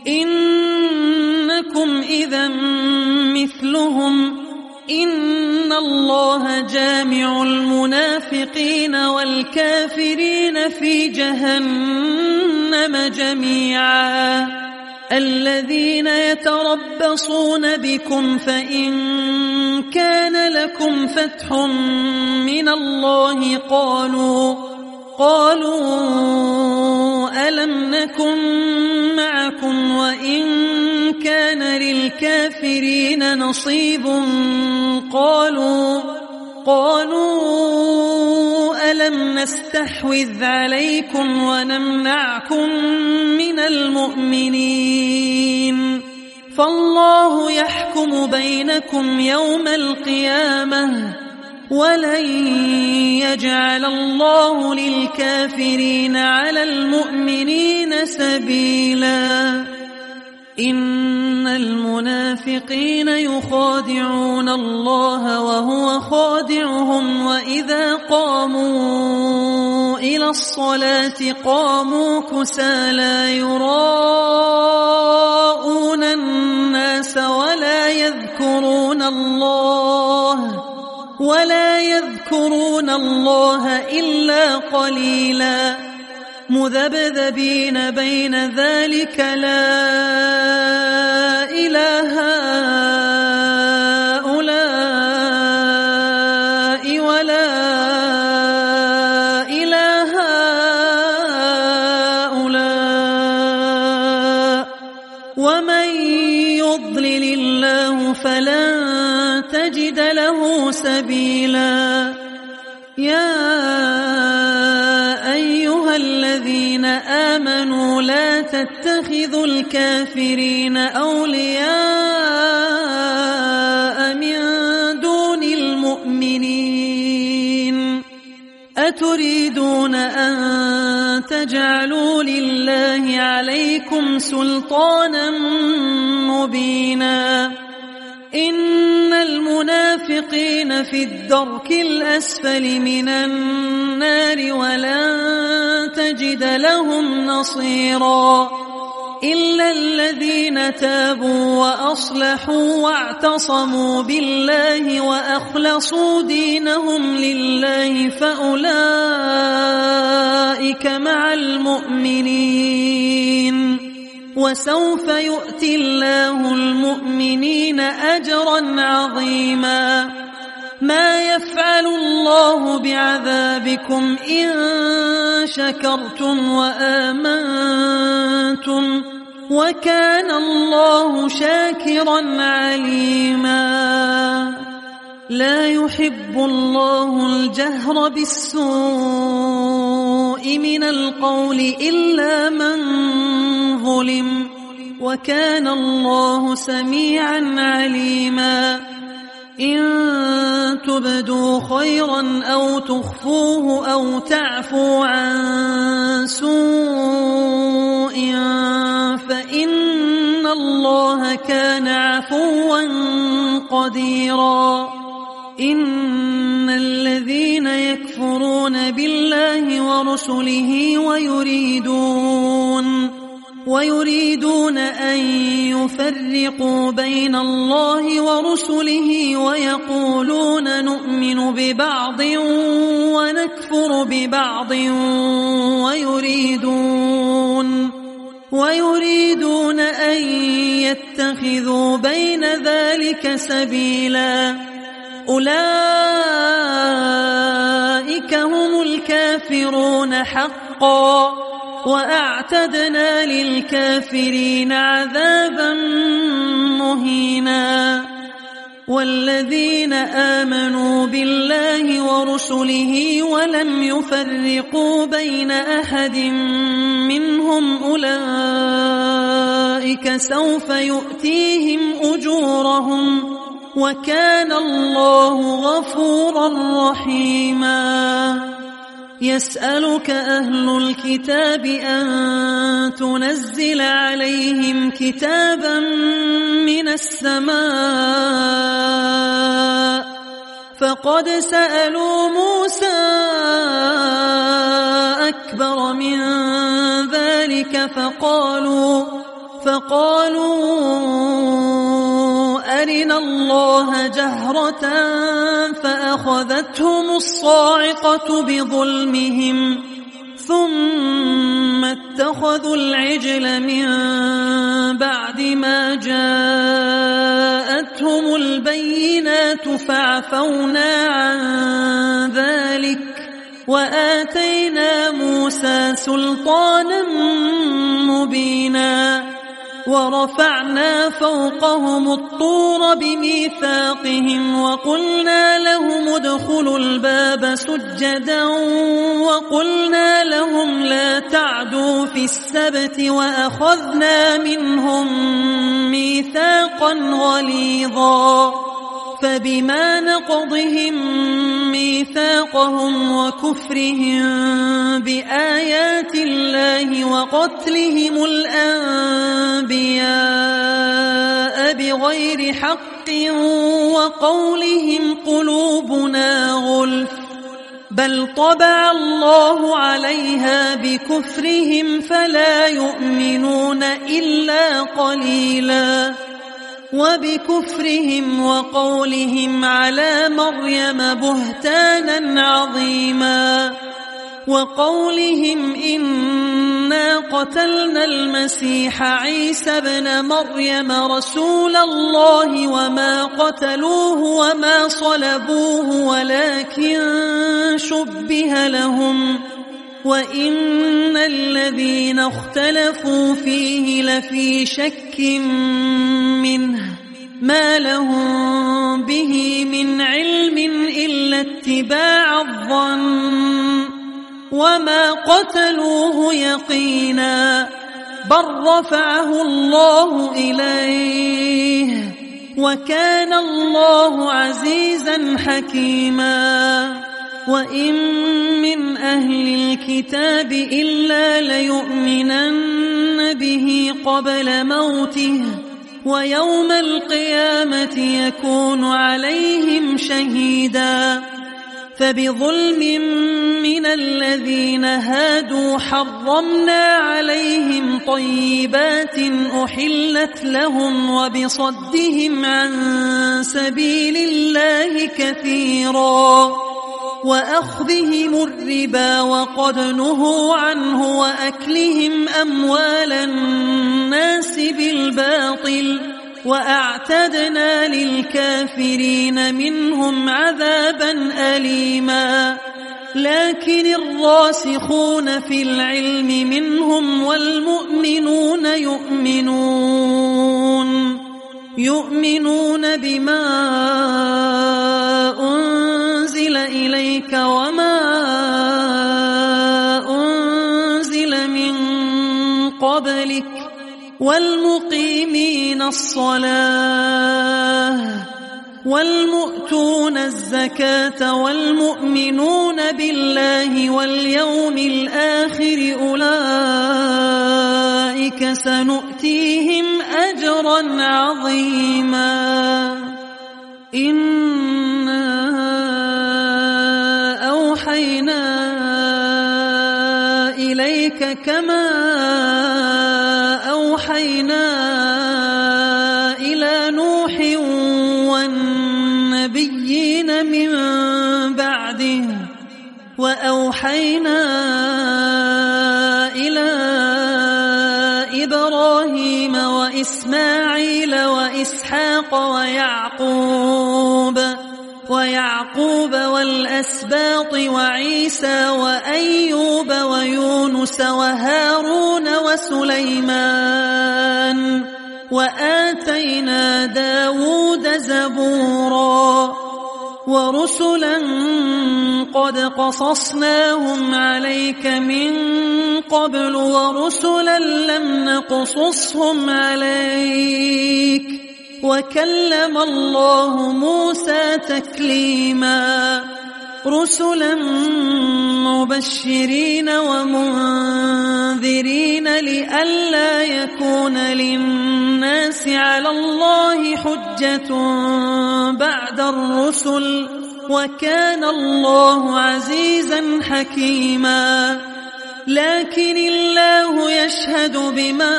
إنكم إذا مثلهم إن الله جامع المنافقين والكافرين في جهنم جميعا الذين يتربصون بكم فإن كان لكم فتح من الله قالوا قالوا ألم نكن معكم وإن كان للكافرين نصيب قالوا قالوا ألم نستحوذ عليكم ونمنعكم من المؤمنين فالله يحكم بينكم يوم القيامة ولن يجعل الله للكافرين على المؤمنين سبيلا إن المنافقين يخادعون الله وهو خادعهم وإذا قاموا إلى الصلاة قاموا كسالى يراءون الناس ولا يذكرون الله ولا يذكرون الله إلا قليلا مذبذبين بين ذلك لا إله هؤلاء ولا إله هؤلاء ومن يضلل الله فلن تجد له سبيلا يا أيها الذين آمنوا لا تتخذوا الكافرين أولياء من دون المؤمنين أتريدون أن تجعلوا لله عليكم سلطانا مبينا إن المنافقين في الدرك الأسفل من النار ولن تجد لهم نصيرا إلا الذين تابوا وأصلحوا واعتصموا بالله وأخلصوا دينهم لله فأولئك مع المؤمنين وسوف يؤتي الله المؤمنين أجرا عظيما ما يفعل الله بعذابكم إن شكرتم وآمنتم وكان الله شاكرا عليما لا يحب الله الجهر بالسوء من القول إلا من ظلم وكان الله سميعا عليما إن تبدوا خيرا أو تخفوه أو تعفوا عن سوء فإن الله كان عفوا قديرا إن الذين يكفرون بالله ورسله ويريدون ويريدون أن يفرقوا بين الله ورسله ويقولون نؤمن ببعض ونكفر ببعض ويريدون ويريدون أن يتخذوا بين ذلك سبيلا أولئك هم الكافرون حقا وأعتدنا للكافرين عذابا مهينا والذين آمنوا بالله ورسله ولم يفرقوا بين أحد منهم أولئك سوف يؤتيهم أجورهم وكان الله غفورا رحيما يسألك أهل الكتاب أن تنزل عليهم كتابا من السماء فقد سألوا موسى أكبر من ذلك فقالوا فقالوا أرنا الله جهرة فأخذتهم الصاعقة بظلمهم ثم اتخذوا العجل من بعد ما جاءتهم البينات فعفونا عن ذلك وآتينا موسى سلطانا مبينا ورفعنا فوقهم الطور بميثاقهم وقلنا لهم ادخلوا الباب سجدا وقلنا لهم لا تعدوا في السبت وأخذنا منهم ميثاقا غليظا فبما نقضهم ميثاقهم وكفرهم بآيات الله وقتلهم الأنبياء بغير حق وقولهم قلوبنا غلف بل طبع الله عليها بكفرهم فلا يؤمنون إلا قليلا وبكفرهم وقولهم على مريم بهتانا عظيما وقولهم إنا قتلنا المسيح عيسى ابن مريم رسول الله وما قتلوه وما صلبوه ولكن شبه لهم وإن الذين اختلفوا فيه لفي شك منه ما لهم به من علم إلا اتباع الظن وما قتلوه يقينا بل رفعه الله إليه وكان الله عزيزا حكيما وإن من أهل الكتاب إلا ليؤمنن به قبل موته ويوم القيامة يكون عليهم شهيدا فبظلم من الذين هادوا حرمنا عليهم طيبات أحلت لهم وبصدهم عن سبيل الله كثيرا وأخذهم الربا وقد نهوا عنه وأكلهم أموال الناس بالباطل وأعتدنا للكافرين منهم عذابا أليما لكن الراسخون في العلم منهم والمؤمنون يؤمنون يؤمنون بما أنزل إليك وما أنزل من قبلك والمقيمين الصلاة والمؤتون الزكاة والمؤمنون بالله واليوم الآخر أولئك سنؤتيهم أجرا عظيما إنا أوحينا إليك كما أوحينا إلى نوح والنبيين من بعده وأوحينا إلى إبراهيم وإسماعيل وإسحاق ويعقوب ويعقوب والأسباط وعيسى وأيوب ويونس وهارون وسليمان وآتينا داود زبورا ورسلا قد قصصناهم عليك من قبل ورسلا لم نقصصهم عليك وكلم الله موسى تكليما رسلا مبشرين ومنذرين لئلا يكون للناس على الله حجة بعد الرسل وكان الله عزيزا حكيما لكن الله يشهد بما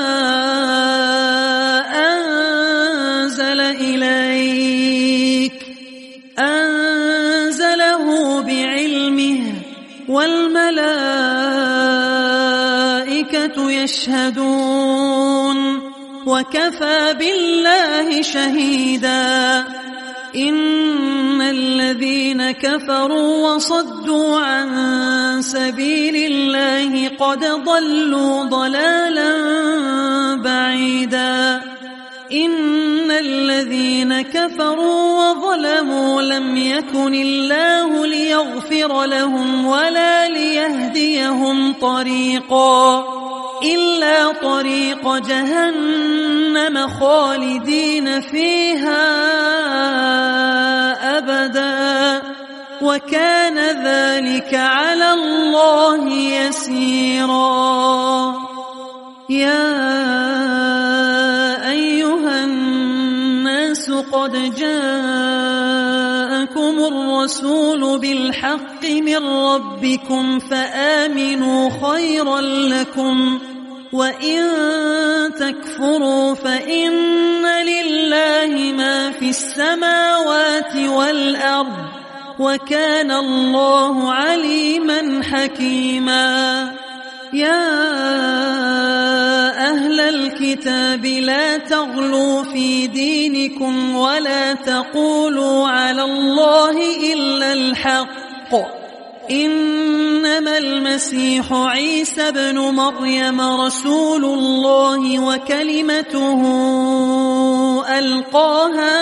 أنزل إليك أنزله بعلمه والملائكة يشهدون وكفى بالله شهيدا إن الذين الذين كفروا وصدوا عن سبيل الله قد ضلوا ضلالا بعيدا إن الذين كفروا وظلموا لم يكن الله ليغفر لهم ولا ليهديهم طريقا إلا طريق جهنم خالدين فيها أبدا وكان ذلك على الله يسيرا. يا أيها الناس قد جاءكم الرسول بالحق من ربكم فآمنوا خيرا لكم وإن تكفروا فإن لله ما في السماوات والأرض وكان الله عليما حكيما. يا أهل الكتاب لا تغلوا في دينكم ولا تقولوا على الله إلا الحق إنما المسيح عيسى ابن مريم رسول الله وكلمته ألقاها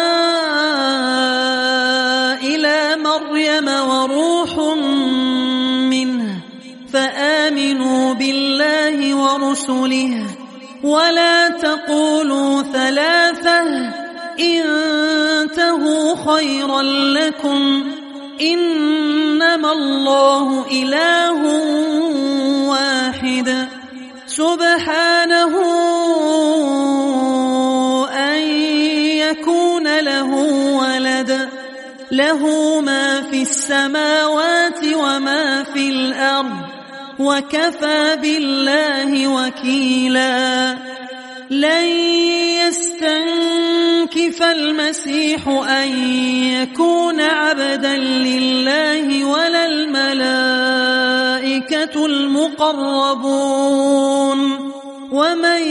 إلى مريم وروح منه فآمنوا بالله ورسله ولا تقولوا ثلاثة انتهوا خيرا لكم إنما الله إله واحد سبحانه أن يكون له ولد له ما في السماوات وما في الأرض وكفى بالله وكيلا. لن يستنكف المسيح أن يكون عبدا لله ولا الملائكة المقربون ومن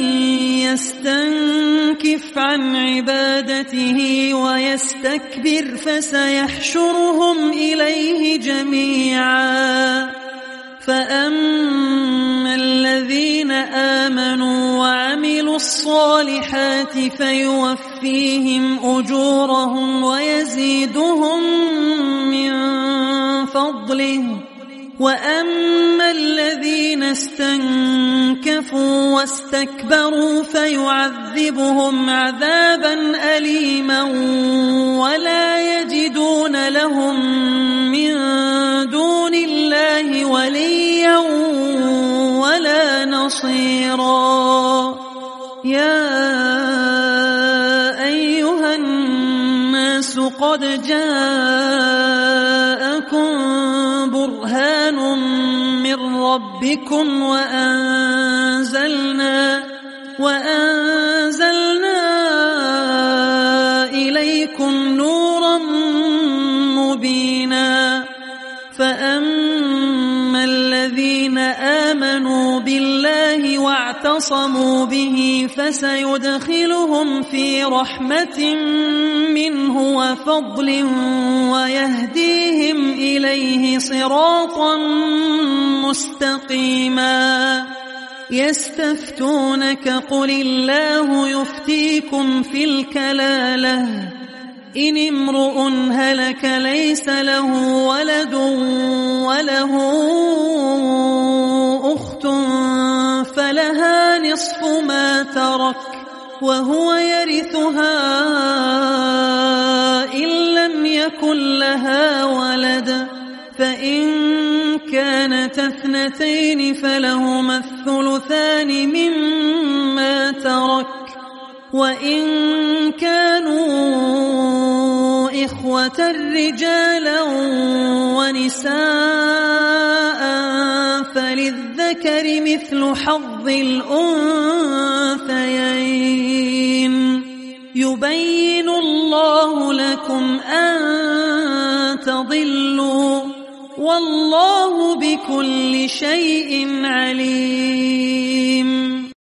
يستنكف عن عبادته ويستكبر فسيحشرهم إليه جميعا. فأما الذين آمنوا وعملوا الصالحات فيوفيهم أجورهم ويزيدهم من فضله وأما الذين استنكفوا واستكبروا فيعذبهم عذابا أليما ولا يجدون لهم من دون الله وليا ولا نصيرا. يا أيها الناس قد جاءكم برهان من ربكم وأنزلنا وأنزلنا إليكم نورا مبينا. فأما الذين آمنوا بالله واعتصموا به فسيدخلهم في رحمة منه وفضل ويهديهم إليه صراطا مستقيما. يستفتونك قل الله يفتيكم في الكلالة إن امرؤ هلك ليس له ولد وله أخت فلها نصف ما ترك وهو يرثها إن لم يكن لها ولد فإن كانت اثنتين فلهما الثلثان مما ترك وإن كانوا إخوة رجالا ونساء فللذكر مثل حظ الأنثيين يبين الله لكم أن تضلوا والله بكل شيء عليم.